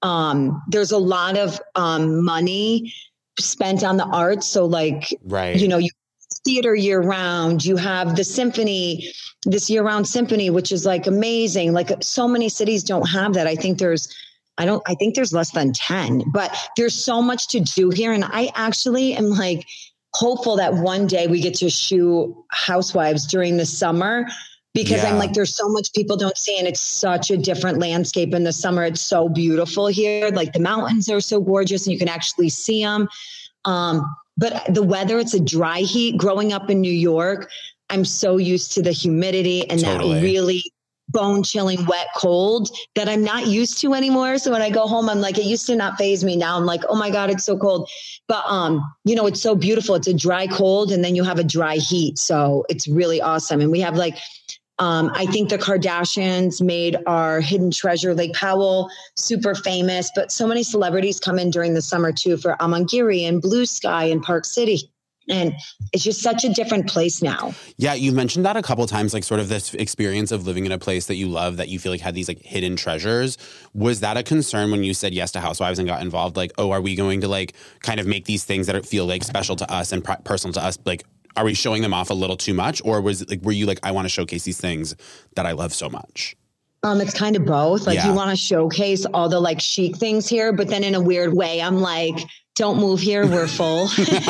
um, there's a lot of um, money spent on the arts. So like, right. you know, you theater year round, you have the symphony, this year round symphony, which is like amazing. Like so many cities don't have that. I think there's, I don't, I think there's less than ten, but there's so much to do here. And I actually am like hopeful that one day we get to shoot Housewives during the summer, because yeah. I'm like, there's so much people don't see, and it's such a different landscape in the summer. It's so beautiful here. Like the mountains are so gorgeous and you can actually see them. Um, but the weather, it's a dry heat. Growing up in New York, I'm so used to the humidity and totally. that really bone chilling, wet cold that I'm not used to anymore. So when I go home, I'm like, it used to not faze me. Now I'm like, oh my God, it's so cold. But, um, you know, it's so beautiful. It's a dry cold and then you have a dry heat. So it's really awesome. And we have like, um, I think the Kardashians made our hidden treasure, Lake Powell, super famous, but so many celebrities come in during the summer too for Amangiri and Blue Sky and Park City. And it's just such a different place now. Yeah, you've mentioned that a couple of times, like sort of this experience of living in a place that you love, that you feel like had these like hidden treasures. Was that a concern when you said yes to Housewives and got involved? Like, oh, are we going to like kind of make these things that feel like special to us and pr- personal to us? Like, are we showing them off a little too much? Or was it like, were you like, I want to showcase these things that I love so much? Um, it's kind of both. Like yeah. you want to showcase all the like chic things here, but then in a weird way, I'm like, don't move here. We're full.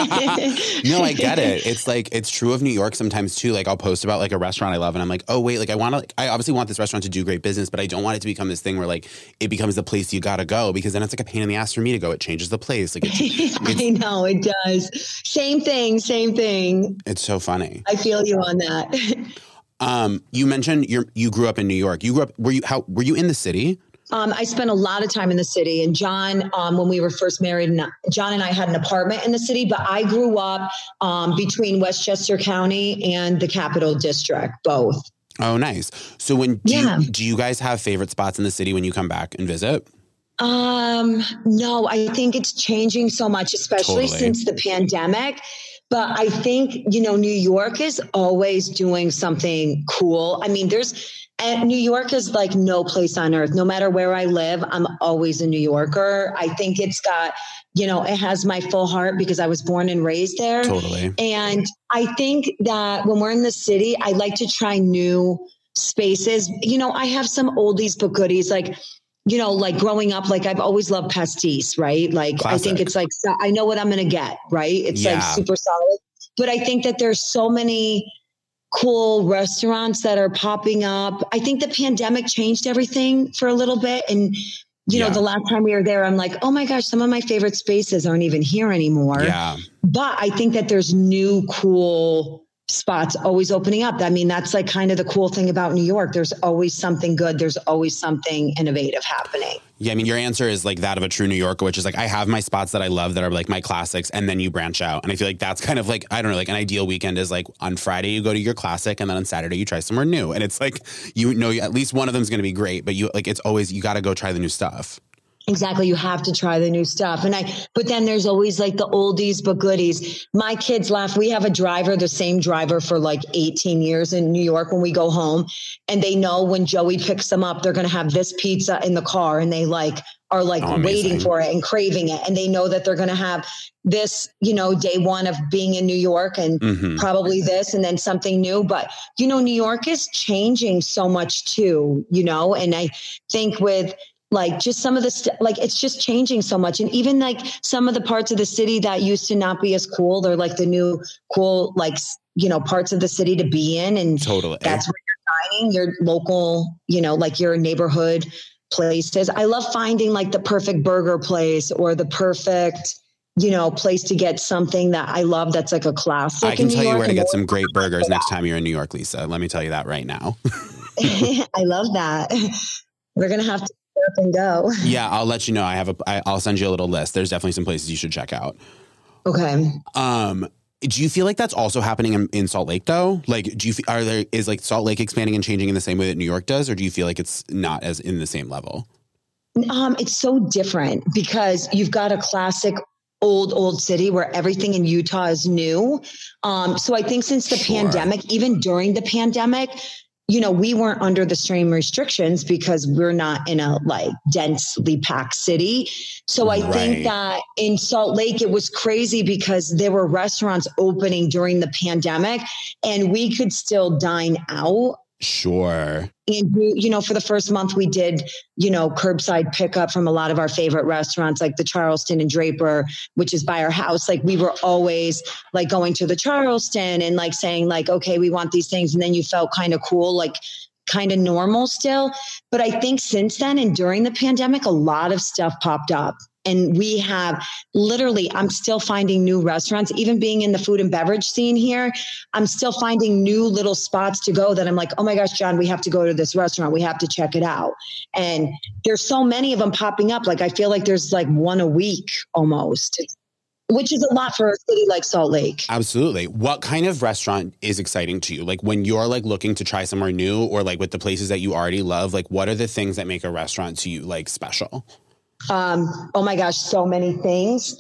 No, I get it. It's like, it's true of New York sometimes too. Like I'll post about like a restaurant I love and I'm like, oh wait, like I want to, like, I obviously want this restaurant to do great business, but I don't want it to become this thing where like it becomes the place you got to go, because then it's like a pain in the ass for me to go. It changes the place. Like it's, it's, I know it does. Same thing. Same thing. It's so funny. I feel you on that. um, you mentioned you you grew up in New York. You grew up, were you, how, were you in the city? Um, I spent a lot of time in the city, and John, um, when we were first married, John and I had an apartment in the city, but I grew up um, between Westchester County and the Capital District, both. Oh, nice. So when, do, yeah. you, do you guys have favorite spots in the city when you come back and visit? Um, no, I think it's changing so much, especially totally. since the pandemic. But I think, you know, New York is always doing something cool. I mean, there's, and New York is like no place on earth. No matter where I live, I'm always a New Yorker. I think it's got, you know, it has my full heart because I was born and raised there. Totally. And I think that when we're in the city, I like to try new spaces. You know, I have some oldies but goodies, like, you know, like growing up, like I've always loved pastis, right? Like, Classic. I think it's like, I know what I'm going to get, right? It's yeah. like super solid. But I think that there's so many cool restaurants that are popping up. I think the pandemic changed everything for a little bit. And, you yeah. know, the last time we were there, I'm like, oh my gosh, some of my favorite spaces aren't even here anymore. Yeah. But I think that there's new, cool spots always opening up. I mean, that's like kind of the cool thing about New York. There's always something good. There's always something innovative happening. Yeah. I mean, your answer is like that of a true New Yorker, which is like, I have my spots that I love that are like my classics, and then you branch out. And I feel like that's kind of like, I don't know, like an ideal weekend is like on Friday, you go to your classic, and then on Saturday you try somewhere new. And it's like, you know, at least one of them is going to be great, but you like, it's always, you got to go try the new stuff. Exactly. You have to try the new stuff. And I, but then there's always like the oldies but goodies. My kids laugh. We have a driver, the same driver for like eighteen years in New York when we go home. And they know when Joey picks them up, they're going to have this pizza in the car, and they like are like oh, waiting for it and craving it. And they know that they're going to have this, you know, day one of being in New York, and mm-hmm. probably this and then something new. But, you know, New York is changing so much too, you know, and I think with like just some of the, st- like, it's just changing so much. And even like some of the parts of the city that used to not be as cool, they're like the new cool, like, you know, parts of the city to be in. And totally. That's where you're dining, your local, you know, like your neighborhood places. I love finding like the perfect burger place or the perfect, you know, place to get something that I love. That's like a classic. I can tell you where to get some great burgers next time you're in New York, Lisa. Let me tell you that right now. I love that. We're going to have to up and go. Yeah, I'll let you know. I have a. I, I'll send you a little list. There's definitely some places you should check out. Okay. Um, do you feel like that's also happening in, in Salt Lake though? Like, do you are there is like Salt Lake expanding and changing in the same way that New York does, or do you feel like it's not as in the same level? Um, it's so different because you've got a classic old, old city where everything in Utah is new. Um, so I think since the sure. pandemic, even during the pandemic, you know, we weren't under the same restrictions because we're not in a like densely packed city. So I Right. think that in Salt Lake, it was crazy because there were restaurants opening during the pandemic and we could still dine out. Sure. And, we- you know, for the first month we did, you know, curbside pickup from a lot of our favorite restaurants, like the Charleston and Draper, which is by our house. Like we were always like going to the Charleston and like saying like, okay, we want these things. And then you felt kind of cool, like kind of normal still. But I think since then and during the pandemic, a lot of stuff popped up. And we have literally, I'm still finding new restaurants, even being in the food and beverage scene here. I'm still finding new little spots to go that I'm like, oh my gosh, John, we have to go to this restaurant. We have to check it out. And there's so many of them popping up. Like, I feel like there's like one a week almost, which is a lot for a city like Salt Lake. Absolutely. What kind of restaurant is exciting to you? Like when you're like looking to try somewhere new or like with the places that you already love, like what are the things that make a restaurant to you like special? Um, oh my gosh, so many things.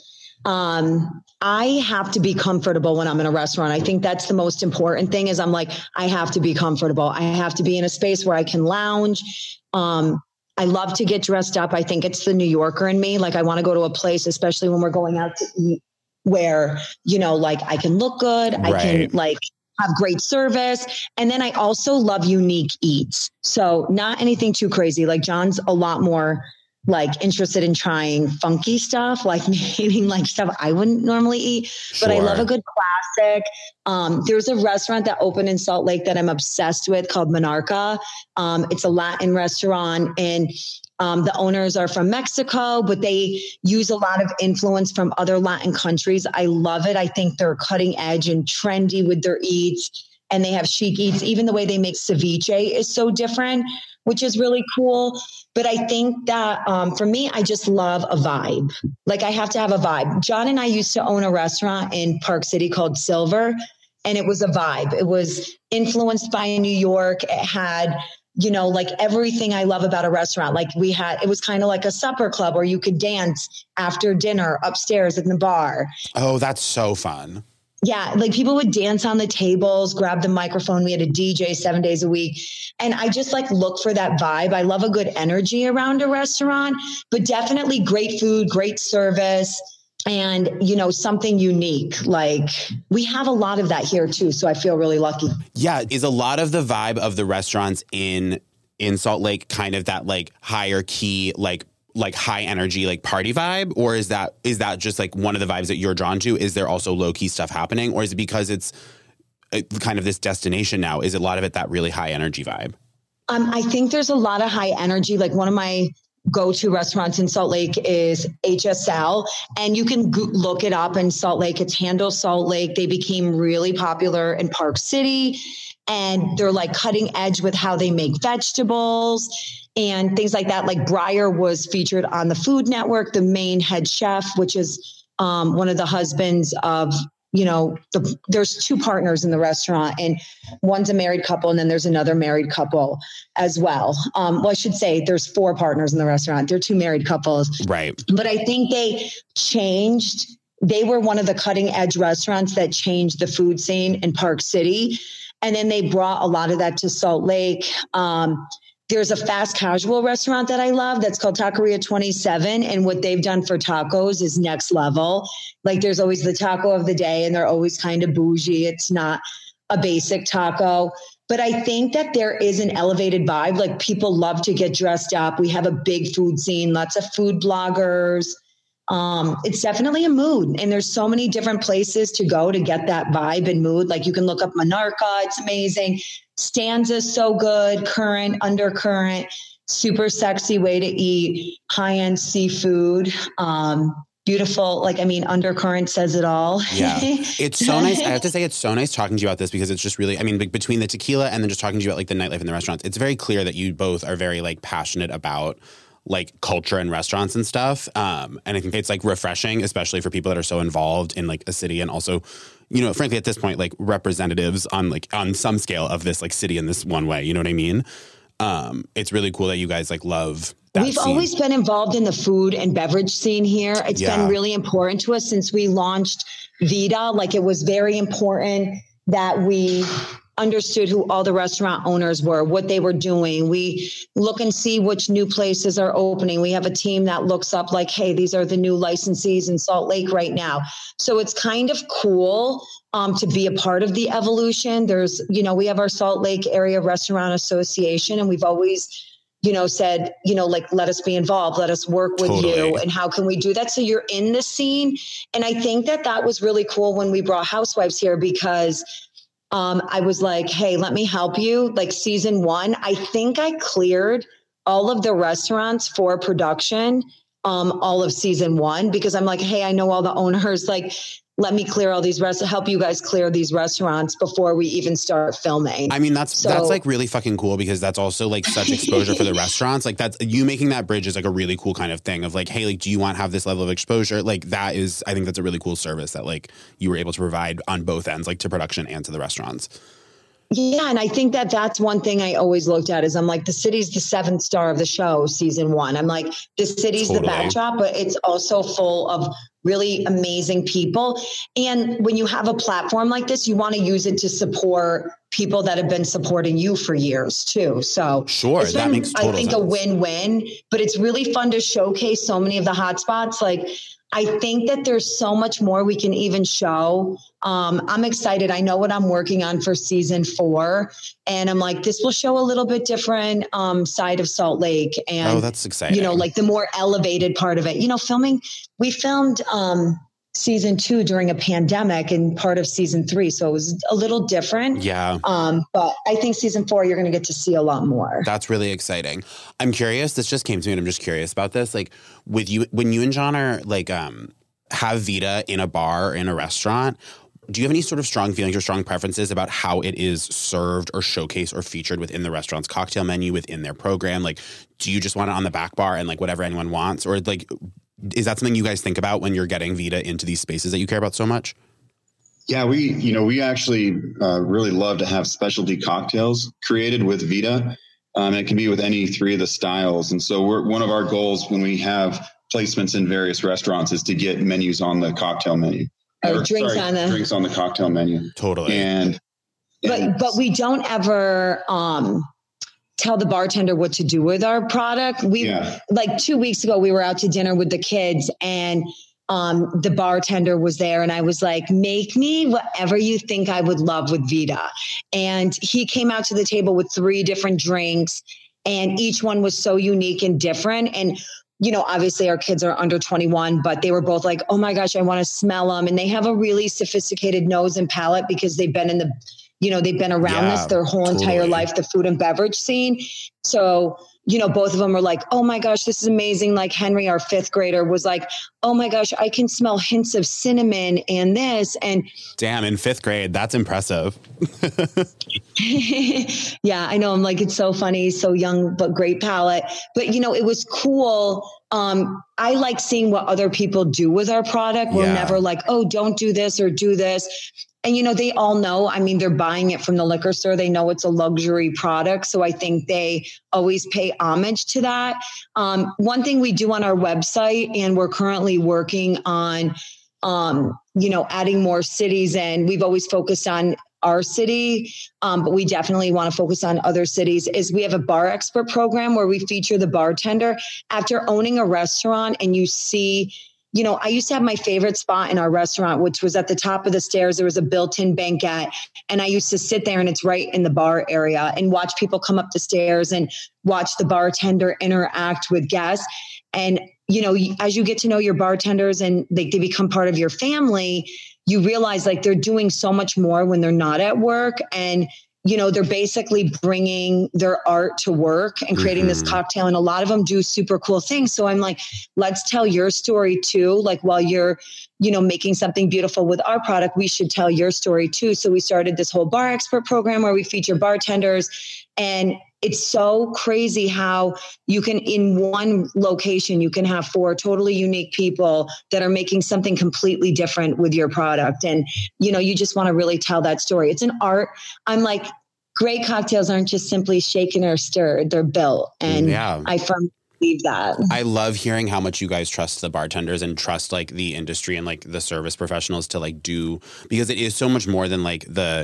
Um, I have to be comfortable when I'm in a restaurant. I think that's the most important thing is I'm like, I have to be comfortable. I have to be in a space where I can lounge. Um, I love to get dressed up. I think it's the New Yorker in me. Like I want to go to a place, especially when we're going out to eat, where, you know, like I can look good. I Right. can like have great service. And then I also love unique eats. So not anything too crazy. Like John's a lot more like interested in trying funky stuff, like eating like stuff I wouldn't normally eat, but I love a good classic. Um, there's a restaurant that opened in Salt Lake that I'm obsessed with called Monarca. Um, it's a Latin restaurant and um, the owners are from Mexico, but they use a lot of influence from other Latin countries. I love it. I think they're cutting edge and trendy with their eats and they have chic eats. Even the way they make ceviche is so different, which is really cool. But I think that um, for me, I just love a vibe. Like I have to have a vibe. John and I used to own a restaurant in Park City called Silver, and it was a vibe. It was influenced by New York. It had, you know, like everything I love about a restaurant. Like we had, it was kind of like a supper club where you could dance after dinner upstairs in the bar. Oh, that's so fun. Yeah, like people would dance on the tables, grab the microphone. We had a D J seven days a week. And I just like look for that vibe. I love a good energy around a restaurant, but definitely great food, great service, and, you know, something unique. Like we have a lot of that here too. So I feel really lucky. Yeah. Is a lot of the vibe of the restaurants in in Salt Lake kind of that like higher key, like like high energy, like party vibe? Or is that, is that just like one of the vibes that you're drawn to? Is there also low key stuff happening? Or is it because it's kind of this destination now? Is a lot of it that really high energy vibe? Um, I think there's a lot of high energy. Like one of my go-to restaurants in Salt Lake is H S L, and you can go- look it up in Salt Lake. It's Handle Salt Lake. They became really popular in Park City, and they're like cutting edge with how they make vegetables and things like that. Like Breyer was featured on the Food Network, the main head chef, which is um, one of the husbands of, you know, the, there's two partners in the restaurant and one's a married couple. And then there's another married couple as well. Um, well, I should say there's four partners in the restaurant. They're two married couples. Right. But I think they changed. They were one of the cutting edge restaurants that changed the food scene in Park City. And then they brought a lot of that to Salt Lake. Um, There's a fast casual restaurant that I love that's called Taqueria twenty-seven. And what they've done for tacos is next level. Like there's always the taco of the day and they're always kind of bougie. It's not a basic taco. But I think that there is an elevated vibe. Like people love to get dressed up. We have a big food scene, lots of food bloggers. Um, it's definitely a mood. And there's so many different places to go to get that vibe and mood. Like you can look up Monarca. It's amazing. Stanza's so good. Current, Undercurrent, super sexy way to eat high-end seafood. Um, beautiful. Like, I mean, Undercurrent says it all. Yeah. It's so nice. I have to say it's so nice talking to you about this because it's just really, I mean, be- between the tequila and then just talking to you about like the nightlife in the restaurants, it's very clear that you both are very like passionate about like culture and restaurants and stuff. Um, and I think it's like refreshing, especially for people that are so involved in like a city and also, you know, frankly, at this point, like representatives on like on some scale of this like city in this one way, you know what I mean? Um, it's really cool that you guys like love that We've scene. always been involved in the food and beverage scene here. It's Yeah. been really important to us since we launched Vida. Like it was very important that we understood who all the restaurant owners were, what they were doing. We look and see which new places are opening. We have a team that looks up like, hey, these are the new licensees in Salt Lake right now. So it's kind of cool um, to be a part of the evolution. There's, you know, we have our Salt Lake Area Restaurant Association, and we've always, you know, said, you know, like, let us be involved, let us work with Totally. you. And how can we do that? So you're in the scene. And I think that that was really cool when we brought Housewives here, because Um, I was like, hey, let me help you. Like season one, I think I cleared all of the restaurants for production, um, all of season one, because I'm like, hey, I know all the owners, like, let me clear all these restaurants, help you guys clear these restaurants before we even start filming. I mean, that's So- that's like really fucking cool, because that's also like such exposure for the restaurants. Like that's you making that bridge is like a really cool kind of thing of like, hey, like, do you want to have this level of exposure? Like that is, I think that's a really cool service that like you were able to provide on both ends, like to production and to the restaurants. Yeah. And I think that that's one thing I always looked at is I'm like, the city's the seventh star of the show, season one. I'm like, the city's Totally. the backdrop, but it's also full of really amazing people. And when you have a platform like this, you want to use it to support people that have been supporting you for years too. So Sure, it's that been, makes total I think sense. a win-win, but it's really fun to showcase so many of the hotspots. Like, I think that there's so much more we can even show. Um, I'm excited. I know what I'm working on for season four. And I'm like, this will show a little bit different um, side of Salt Lake. And, Oh, that's exciting. you know, like the more elevated part of it. You know, filming, we filmed um, season two during a pandemic and part of season three. So it was a little different. Yeah. Um, but I think season four, you're going to get to see a lot more. That's really exciting. I'm curious. This just came to me, and I'm just curious about this. Like, with you, when you and John are like, um, have Vita in a bar or in a restaurant, do you have any sort of strong feelings or strong preferences about how it is served or showcased or featured within the restaurant's cocktail menu, within their program? Like, do you just want it on the back bar and like whatever anyone wants, or like, is that something you guys think about when you're getting Vita into these spaces that you care about so much? Yeah, we, you know, we actually uh, really love to have specialty cocktails created with Vita. Um, it can be with any three of the styles. And so we're, one of our goals when we have placements in various restaurants is to get menus on the cocktail menu. Or Or, drinks sorry, on the- drinks on the cocktail menu. Totally. And, and But but we don't ever um, tell the bartender what to do with our product. We Yeah. like two weeks ago we were out to dinner with the kids, and um, the bartender was there, and I was like, make me whatever you think I would love with Vita. And he came out to the table with three different drinks, and each one was so unique and different. And you know, obviously our kids are under twenty-one, but they were both like, oh my gosh, I want to smell them. And they have a really sophisticated nose and palate because they've been in the, you know, they've been around Yeah, this their whole entire totally. life, the food and beverage scene. So, you know, both of them were like, oh my gosh, this is amazing. Like Henry, our fifth grader, was like, oh my gosh, I can smell hints of cinnamon and this. And Damn, in fifth grade, that's impressive. yeah, I know. I'm like, it's so funny, so young, but great palate. But, you know, it was cool. Um, I like seeing what other people do with our product. We're Yeah. never like, oh, don't do this or do this. And, you know, they all know, I mean, they're buying it from the liquor store. They know it's a luxury product. So I think they always pay homage to that. Um, one thing we do on our website, and we're currently working on, um, you know, adding more cities. And we've always focused on our city, um, but we definitely want to focus on other cities, is we have a bar expert program where we feature the bartender. After owning a restaurant and you see, you know, I used to have my favorite spot in our restaurant, which was at the top of the stairs. There was a built-in banquette, and I used to sit there, and it's right in the bar area, and watch people come up the stairs and watch the bartender interact with guests. And, you know, as you get to know your bartenders and they, they become part of your family, you realize like they're doing so much more when they're not at work. And, you know, they're basically bringing their art to work and creating Mm-hmm. this cocktail. And a lot of them do super cool things. So I'm like, let's tell your story too. Like while you're, you know, making something beautiful with our product, we should tell your story too. So we started this whole bar expert program where we feature bartenders, and it's so crazy how you can, in one location, you can have four totally unique people that are making something completely different with your product. And, you know, you just want to really tell that story. It's an art. I'm like, great cocktails aren't just simply shaken or stirred. They're built. And Yeah. I firmly believe that. I love hearing how much you guys trust the bartenders and trust like the industry and like the service professionals to like do, because it is so much more than like the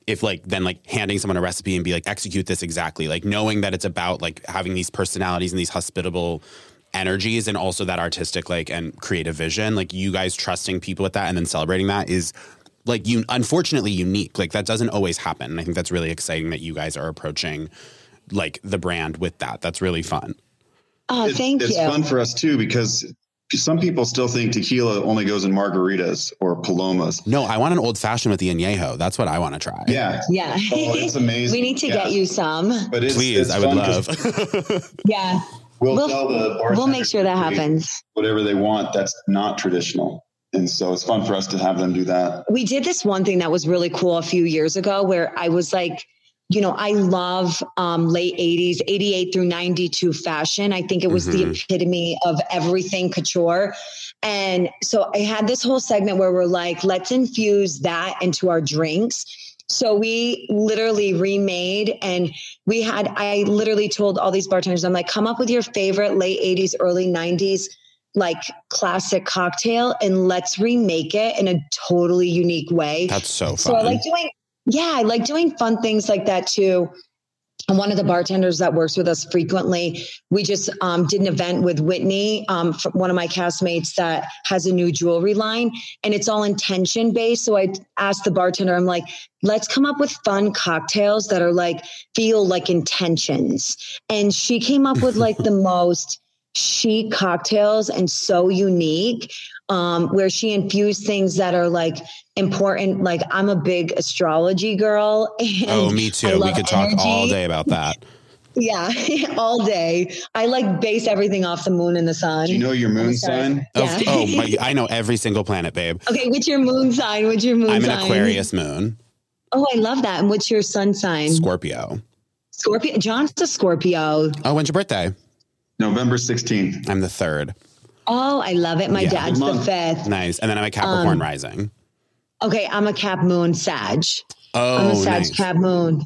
if like then like handing someone a recipe and be like, execute this exactly, like knowing that it's about like having these personalities and these hospitable energies and also that artistic like and creative vision, like you guys trusting people with that and then celebrating that is like you unfortunately unique. Like that doesn't always happen. And I think that's really exciting that you guys are approaching like the brand with that. That's really fun. Oh, It- thank it's you. fun for us too, because some people still think tequila only goes in margaritas or palomas. No, I want an old fashioned with the añejo. That's what I want to try. Yeah. Yeah. Oh, it's amazing. We need to Yeah. get you some. But it's, Please, it's I would fun love. 'cause Yeah. We'll, We'll- tell the We'll bartenders make sure that to create happens. whatever they want that's not traditional. And so it's fun for us to have them do that. We did this one thing that was really cool a few years ago where I was like, you know, I love um, late eighties, eighty-eight through ninety-two fashion. I think it was Mhm. the epitome of everything couture. And so I had this whole segment where we're like, let's infuse that into our drinks. So we literally remade and we had, I literally told all these bartenders, I'm like, come up with your favorite late eighties, early nineties, like classic cocktail and let's remake it in a totally unique way. That's so fun. So I like doing, yeah, I like doing fun things like that too. And one of the bartenders that works with us frequently, we just um, did an event with Whitney, um, one of my castmates that has a new jewelry line, and it's all intention based. So I asked the bartender, I'm like, let's come up with fun cocktails that are like, feel like intentions. And she came up with like the most chic cocktails and so unique, um, where she infused things that are like important. Like I'm a big astrology girl. And oh, me I too. We love could talk all energy. day about that. Yeah, all day. I like base everything off the moon and the sun. Do you know your moon I'm sorry. sign? Yeah. Of- oh, my, I know every single planet, babe. Okay, what's your moon sign? What's your moon I'm sign? an Aquarius moon, Oh, I love that. And what's your sun sign? Scorpio. Scorpio. John's a Scorpio. Oh, when's your birthday? November sixteenth. I'm the third. Oh, I love it. My Yeah. dad's Good the month. fifth. Nice. And then I'm a Capricorn Um, rising. Okay, I'm a Cap moon Sag. Oh, I'm a Sag nice. Cap moon.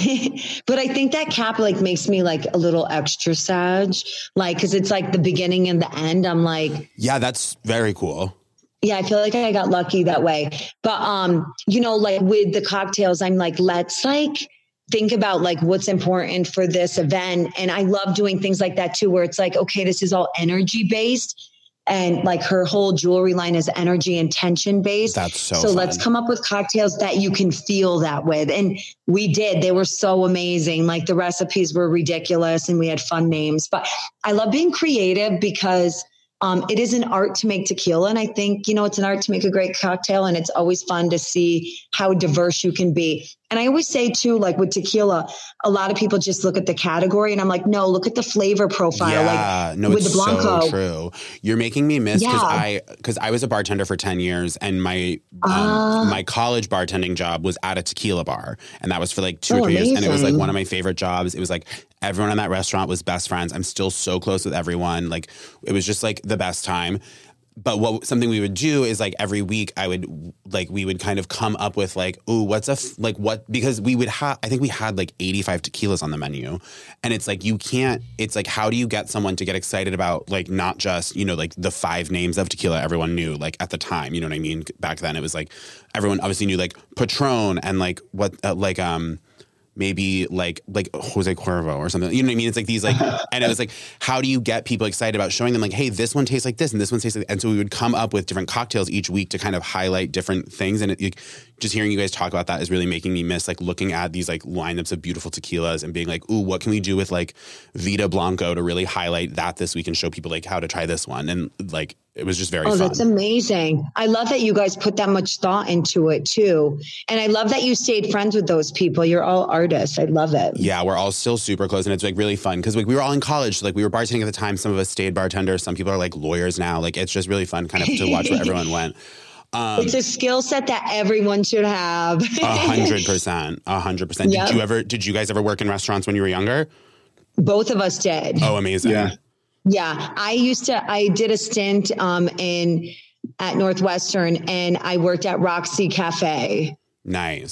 But I think that Cap like makes me like a little extra Sag, like because it's like the beginning and the end. I'm like, Yeah, that's very cool. yeah, I feel like I got lucky that way. But um, you know, like with the cocktails, I'm like, let's like think about like what's important for this event. And I love doing things like that too, where it's like, okay, this is all energy based. And like her whole jewelry line is energy and tension based. That's so So fun. let's come up with cocktails that you can feel that with. And we did. They were so amazing. Like the recipes were ridiculous and we had fun names. But I love being creative because um, it is an art to make tequila. And I think, you know, it's an art to make a great cocktail. And it's always fun to see how diverse you can be. And I always say too, like with tequila, a lot of people just look at the category and I'm like, no, look at the flavor profile. Yeah, like no, with it's the Blanco. so true. You're making me miss because Yeah. I because I was a bartender for ten years and my um, Ah. my college bartending job was at a tequila bar and that was for like two Oh, or three years and it was like amazing. one of my favorite jobs. It was like everyone in that restaurant was best friends. I'm still so close with everyone. Like it was just like the best time. But what something we would do is like every week I would like we would kind of come up with like, ooh, what's a f-? like what because we would have I think we had like eighty-five tequilas on the menu. And it's like you can't it's like how do you get someone to get excited about like not just, you know, like the five names of tequila everyone knew like at the time, you know what I mean? Back then it was like everyone obviously knew like Patron and like what uh, like um maybe like like Jose Cuervo or something. You know what I mean? It's like these like, and it was like, how do you get people excited about showing them like, hey, this one tastes like this and this one tastes like, and so we would come up with different cocktails each week to kind of highlight different things. And it, it, just hearing you guys talk about that is really making me miss like looking at these like lineups of beautiful tequilas and being like, ooh, what can we do with like Vida Blanco to really highlight that this week and show people like how to try this one. And like, it was just very Oh, fun. that's amazing. I love that you guys put that much thought into it too. And I love that you stayed friends with those people. You're all artists. I love it. Yeah, we're all still super close and it's like really fun because like we were all in college. So, like we were bartending at the time. Some of us stayed bartenders. Some people are like lawyers now. Like it's just really fun kind of to watch where everyone went. Um, It's a skill set that everyone should have. A hundred percent. A hundred percent. Yep. Did you ever, did you guys ever work in restaurants when you were younger? Both of us did. Oh, amazing. Yeah. Yeah, I used to. I did a stint um, in at Northwestern, and I worked at Roxy Cafe. Nice.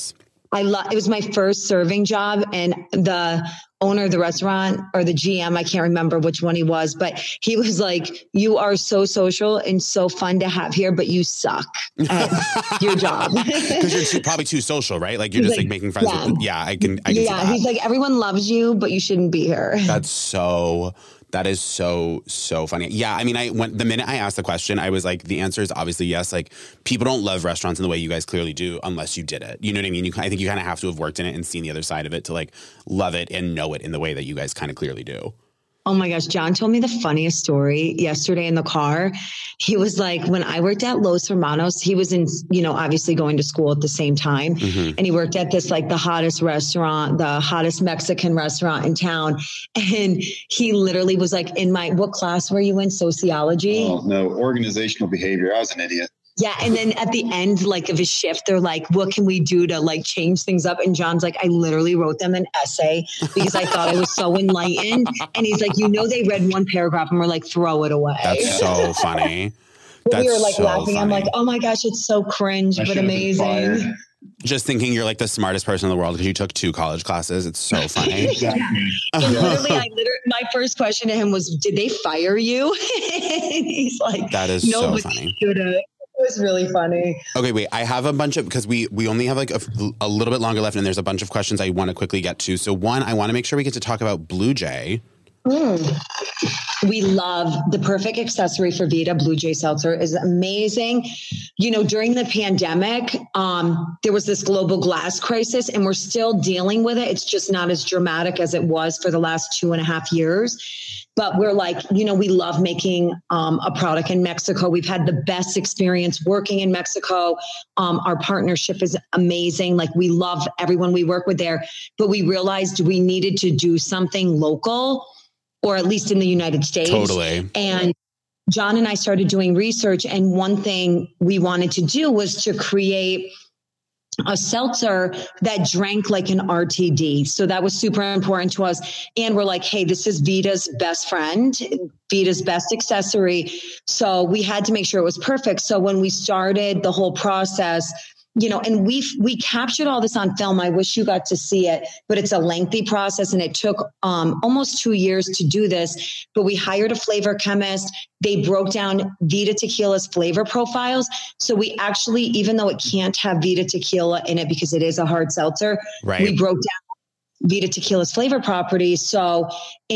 I love, it was my first serving job, and the owner of the restaurant, or the G M, I can't remember which one he was, but he was like, you are so social and so fun to have here, but you suck at your job. Because you're too, probably too social, right? Like you're He's just like, like, making friends yeah. with, yeah, I can, I can yeah. see that. He's like, everyone loves you, but you shouldn't be here. That's so, that is so, so funny. Yeah. I mean, I went, the minute I asked the question, I was like, the answer is obviously yes. Like people don't love restaurants in the way you guys clearly do unless you did it. You know what I mean? You, I think you kind of have to have worked in it and seen the other side of it to like love it and know it in the way that you guys kind of clearly do. Oh my gosh, John told me the funniest story yesterday in the car. He was like, when I worked at Los Hermanos, he was in, you know, obviously going to school at the same time. Mm-hmm. And he worked at this, like the hottest restaurant, the hottest Mexican restaurant in town. And he literally was like, in my, what class were you in? Sociology? Oh, no, organizational behavior. I was an idiot. Yeah. And then at the end, like of his shift, they're like, what can we do to like change things up? And John's like, I literally wrote them an essay because I thought I was so enlightened. And he's like, you know, they read one paragraph and we're like, throw it away. That's so funny. That's we were like so laughing. funny. I'm like, oh my gosh, it's so cringe, I but amazing. Just thinking you're like the smartest person in the world because you took two college classes. It's so funny. Yeah. And literally, I literally, my first question to him was, did they fire you? And he's like, that is no, so but funny. They should've. It was really funny. Okay, wait. I have a bunch of, because we we only have like a, a little bit longer left, and there's a bunch of questions I want to quickly get to. So one, I want to make sure we get to talk about Blue Jay. Mm. We love the perfect accessory for Vita. Blue Jay Seltzer is amazing. You know, during the pandemic, um, there was this global glass crisis, and we're still dealing with it. It's just not as dramatic as it was for the last two and a half years. But we're like, you know, we love making um, a product in Mexico. We've had the best experience working in Mexico. Um, our partnership is amazing. Like we love everyone we work with there. But we realized we needed to do something local, or at least in the United States. Totally. And John and I started doing research. And one thing we wanted to do was to create a seltzer that drank like an R T D. So that was super important to us. And we're like, hey, this is Vita's best friend, Vita's best accessory. So we had to make sure it was perfect. So when we started the whole process, you know, and we we captured all this on film. I wish you got to see it, but it's a lengthy process, and it took um, almost two years to do this. But we hired a flavor chemist. They broke down Vita Tequila's flavor profiles. So we actually, even though it can't have Vita Tequila in it because it is a hard seltzer, right. we broke down Vita Tequila's flavor properties. So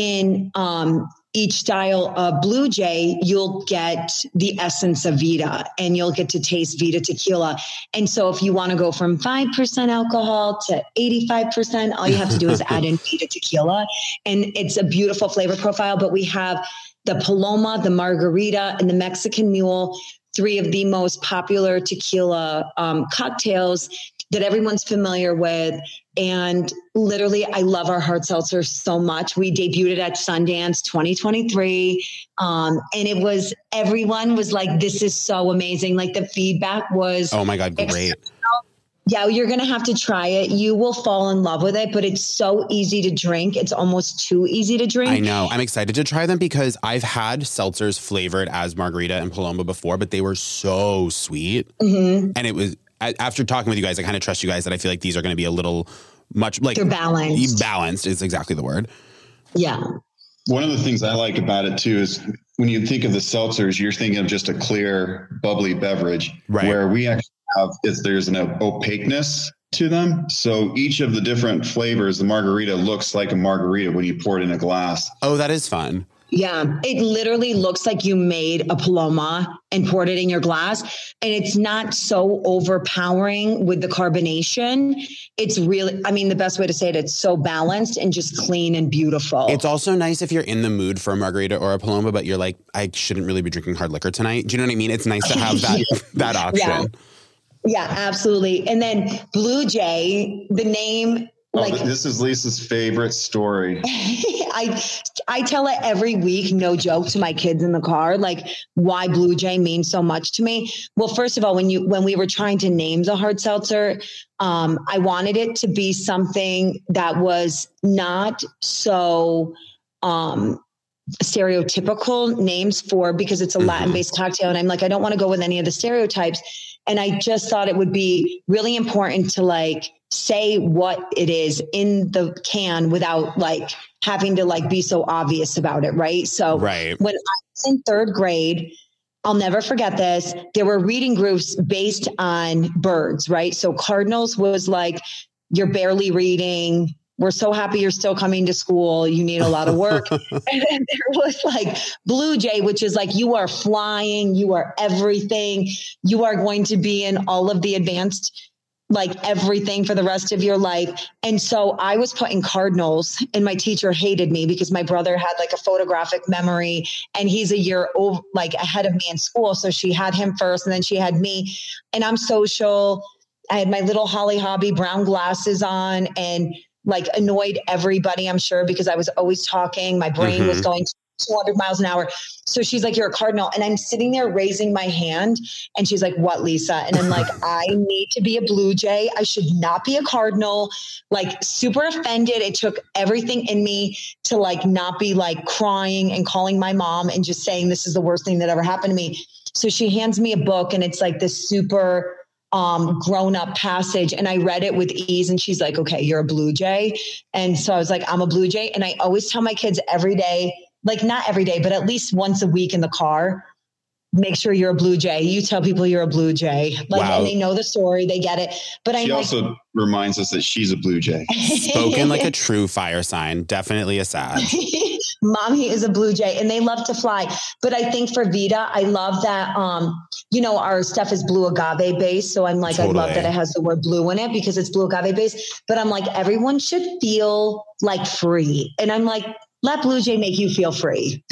in um, each style of Blue Jay, you'll get the essence of Vita, and you'll get to taste Vita Tequila. And so if you want to go from five percent alcohol to eighty-five percent, all you have to do is add in Vita Tequila. And it's a beautiful flavor profile. But we have the Paloma, the Margarita, and the Mexican Mule, three of the most popular tequila um, cocktails that everyone's familiar with. And literally, I love our hard seltzer so much. We debuted it at Sundance twenty twenty-three. Um, and it was, everyone was like, this is so amazing. Like the feedback was, oh my God, great. Yeah, you're going to have to try it. You will fall in love with it, but it's so easy to drink. It's almost too easy to drink. I know. I'm excited to try them because I've had seltzers flavored as Margarita and Paloma before, but they were so sweet. Mm-hmm. And it was, after talking with you guys, I kind of trust you guys that I feel like these are going to be a little much like they're balanced. Balanced is exactly the word. Yeah. One of the things I like about it too is when you think of the seltzers, you're thinking of just a clear, bubbly beverage. Right. Where we actually have is there's an opaqueness to them. So each of the different flavors, the margarita looks like a margarita when you pour it in a glass. Oh, that is fun. Yeah, it literally looks like you made a Paloma and poured it in your glass. And it's not so overpowering with the carbonation. It's really, I mean, the best way to say it, it's so balanced and just clean and beautiful. It's also nice if you're in the mood for a margarita or a Paloma, but you're like, I shouldn't really be drinking hard liquor tonight. Do you know what I mean? It's nice to have that, yeah. that option. Yeah. yeah, absolutely. And then Blue Jay, the name... Like, oh, this is Lisa's favorite story. I I tell it every week, no joke, to my kids in the car, like why Blue Jay means so much to me. Well, first of all, when you when we were trying to name the hard seltzer, um, I wanted it to be something that was not so um, stereotypical names for, because it's a Latin-based cocktail. And I'm like, I don't want to go with any of the stereotypes. And I just thought it would be really important to like say what it is in the can without like having to like be so obvious about it. Right. So right. when I was in third grade, I'll never forget this. There were reading groups based on birds, right? So cardinals was like, you're barely reading. We're so happy you're still coming to school. You need a lot of work. And then there was like blue jay, which is like, you are flying, you are everything. You are going to be in all of the advanced like everything for the rest of your life. And so I was put in cardinals, and my teacher hated me because my brother had like a photographic memory and he's a year over, like ahead of me in school. So she had him first and then she had me, and I'm social. I had my little Holly Hobby brown glasses on and like annoyed everybody, I'm sure, because I was always talking. My brain mm-hmm. was going two hundred miles an hour. So she's like, you're a cardinal. And I'm sitting there raising my hand. And she's like, what, Lisa? And I'm like, I need to be a blue jay. I should not be a cardinal. Like super offended. It took everything in me to like not be like crying and calling my mom and just saying, this is the worst thing that ever happened to me. So she hands me a book and it's like this super um, grown up passage. And I read it with ease. And she's like, okay, you're a blue jay. And so I was like, I'm a blue jay. And I always tell my kids every day, like not every day, but at least once a week in the car, make sure you're a blue jay. You tell people you're a blue jay, like, wow. And they know the story, they get it. But I she like, also reminds us that she's a blue jay. Spoken like a true fire sign. Definitely a sad. Mommy is a blue jay, and they love to fly. But I think for Vita, I love that, um, you know, our stuff is blue agave based. So I'm like, totally. I love that it has the word blue in it because it's blue agave based. But I'm like, everyone should feel like free. And I'm like, let Blue Jay make you feel free.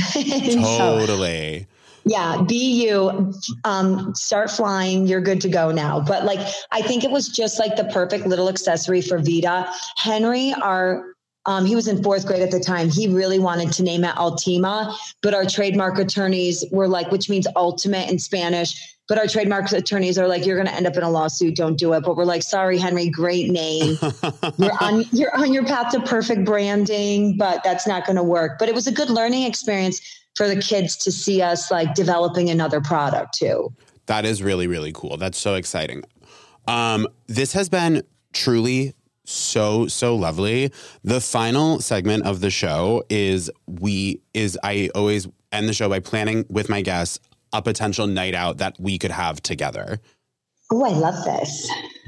Totally. So, yeah. Be you, um, start flying. You're good to go now. But like, I think it was just like the perfect little accessory for Vita. Henry, our, um, he was in fourth grade at the time. He really wanted to name it Ultima, but our trademark attorneys were like, which means ultimate in Spanish. But our trademark attorneys are like, you're going to end up in a lawsuit. Don't do it. But we're like, sorry, Henry, great name. You're on, you're on your path to perfect branding, but that's not going to work. But it was a good learning experience for the kids to see us like developing another product too. That is really, really cool. That's so exciting. Um, this has been truly so, so lovely. The final segment of the show is we is I always end the show by planning with my guests a potential night out that we could have together. Oh, I love this.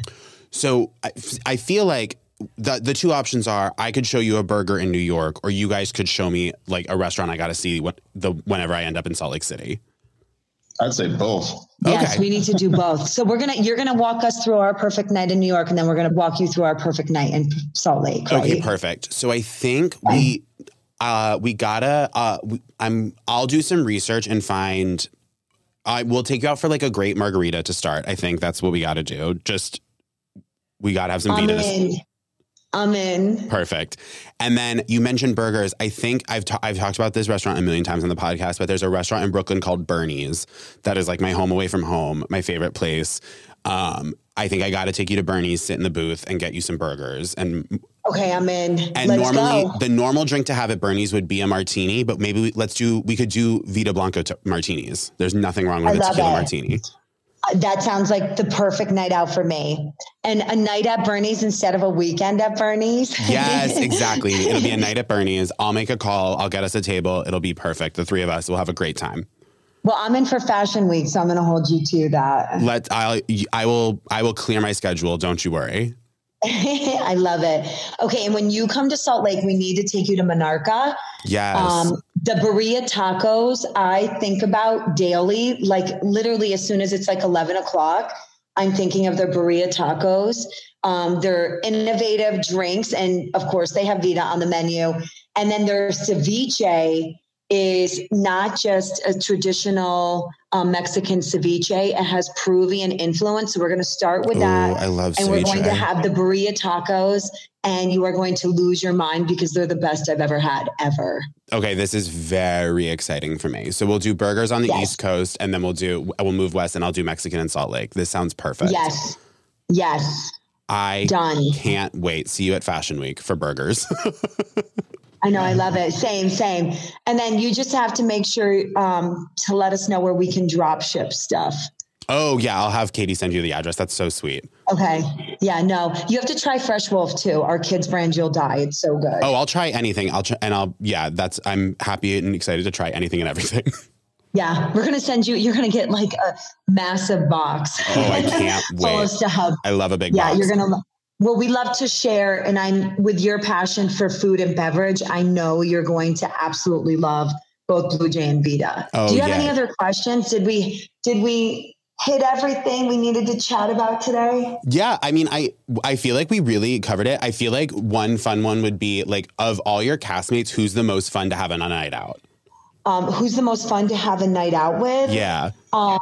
So I, I feel like the the two options are I could show you a burger in New York, or you guys could show me like a restaurant I got to see what, the whenever I end up in Salt Lake City. I'd say both. Yes, okay. We need to do both. So we're gonna you're gonna walk us through our perfect night in New York, and then we're gonna walk you through our perfect night in Salt Lake. Right? Okay, perfect. So I think we uh, we gotta uh, we, I'm I'll do some research and find. I will take you out for like a great margarita to start. I think that's what we got to do. Just, we got to have some I'm Vitas. in. I'm in. Perfect. And then you mentioned burgers. I think I've, ta- I've talked about this restaurant a million times on the podcast, but there's a restaurant in Brooklyn called Bernie's that is like my home away from home, my favorite place. Um, I think I got to take you to Bernie's, sit in the booth and get you some burgers. And okay, I'm in. And let's normally go. The normal drink to have at Bernie's would be a martini, but maybe we, let's do, we could do Vita Blanco t- martinis. There's nothing wrong with I a love tequila it. martini. That sounds like the perfect night out for me. And a night at Bernie's instead of a weekend at Bernie's. Yes, exactly. It'll be a night at Bernie's. I'll make a call. I'll get us a table. It'll be perfect. The three of us will have a great time. Well, I'm in for Fashion Week, so I'm going to hold you to that. Let I'll I will I will clear my schedule. Don't you worry. I love it. Okay, and when you come to Salt Lake, we need to take you to Monarca. Yes. Um, the Birria tacos I think about daily, like literally as soon as it's like eleven o'clock, I'm thinking of their Birria tacos. Um, they're innovative drinks, and of course they have Vita on the menu. And then their ceviche is not just a traditional um, Mexican ceviche. It has Peruvian influence. So we're going to start with Ooh, that. I love and ceviche. We're going to have the Birria tacos, and you are going to lose your mind because they're the best I've ever had, ever. Okay, this is very exciting for me. So we'll do burgers on the Yes. East Coast, and then we'll do we'll move west, and I'll do Mexican in Salt Lake. This sounds perfect. Yes. Yes. I Done. can't wait. See you at Fashion Week for burgers. I know. I love it. Same, same. And then you just have to make sure um, to let us know where we can drop ship stuff. Oh, yeah. I'll have Katie send you the address. That's so sweet. Okay. Yeah, no. You have to try Fresh Wolf too. Our kids' brand, you'll die. It's so good. Oh, I'll try anything. I'll try, and I'll, yeah, that's, I'm happy and excited to try anything and everything. Yeah, we're going to send you, you're going to get like a massive box. Oh, I can't wait. Full of stuff. I love a big yeah, box. Yeah, you're going to, well, we love to share. And I'm with your passion for food and beverage. I know you're going to absolutely love both Blue Jay and Vida. Oh, Do you have yeah. any other questions? Did we, did we hit everything we needed to chat about today? Yeah. I mean, I, I feel like we really covered it. I feel like one fun one would be like, of all your castmates, who's the most fun to have on a night out? Um, who's the most fun to have a night out with? Yeah. Um,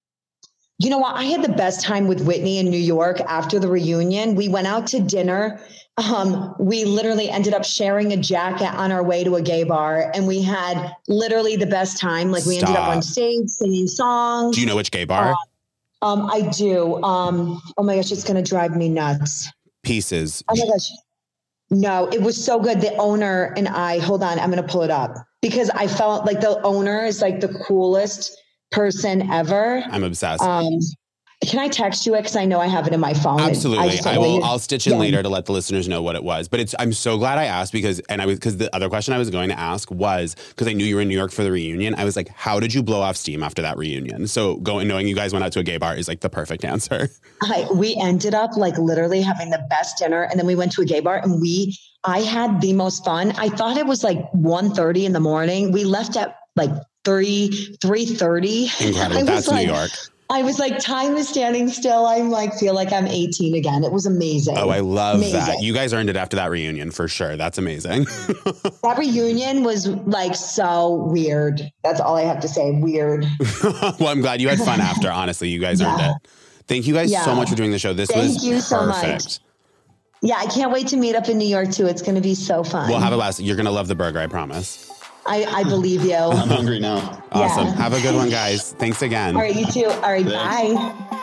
you know what? I had the best time with Whitney in New York after the reunion. We went out to dinner. Um, we literally ended up sharing a jacket on our way to a gay bar, and we had literally the best time. Like we Stop. ended up on stage singing songs. Do you know which gay bar? Uh, um, I do. Um, oh my gosh, it's going to drive me nuts. Pieces. Oh my gosh. No, it was so good. The owner and I, hold on, I'm going to pull it up because I felt like the owner is like the coolest person ever. I'm obsessed. Um, can I text you it? Because I know I have it in my phone. Absolutely. I, I will. I'll stitch in yeah. later to let the listeners know what it was. But it's. I'm so glad I asked because, and I was because the other question I was going to ask was because I knew you were in New York for the reunion. I was like, how did you blow off steam after that reunion? So going, knowing you guys went out to a gay bar is like the perfect answer. I, we ended up like literally having the best dinner, and then we went to a gay bar, and we. I had the most fun. I thought it was like one thirty in the morning. We left at like three three thirty. Incredible. That's like, New York. I was like, time is standing still. I'm like, feel like I'm eighteen again. It was amazing. Oh, I love amazing. that. You guys earned it after that reunion for sure. That's amazing. That reunion was like so weird. That's all I have to say. Weird. Well, I'm glad you had fun after. Honestly, you guys Yeah. earned it. Thank you guys Yeah. so much for doing the show. This Thank was you so perfect. much. Yeah, I can't wait to meet up in New York too. It's going to be so fun. We'll have a blast. You're going to love the burger, I promise. I, I believe you. I'm hungry now. Awesome. Yeah. Have a good one, guys. Thanks again. All right, you too. All right, Thanks.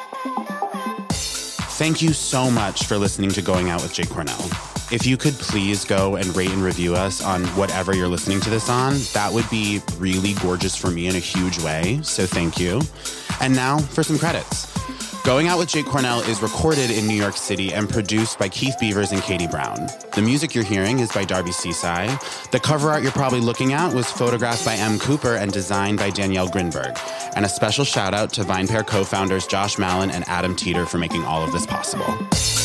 bye. Thank you so much for listening to Going Out with Jake Cornell. If you could please go and rate and review us on whatever you're listening to this on, that would be really gorgeous for me in a huge way. So thank you. And now for some credits. Going Out with Jake Cornell is recorded in New York City and produced by Keith Beavers and Katie Brown. The music you're hearing is by Darby Seaside. The cover art you're probably looking at was photographed by M. Cooper and designed by Danielle Grinberg. And a special shout out to VinePair co-founders Josh Mallon and Adam Teeter for making all of this possible.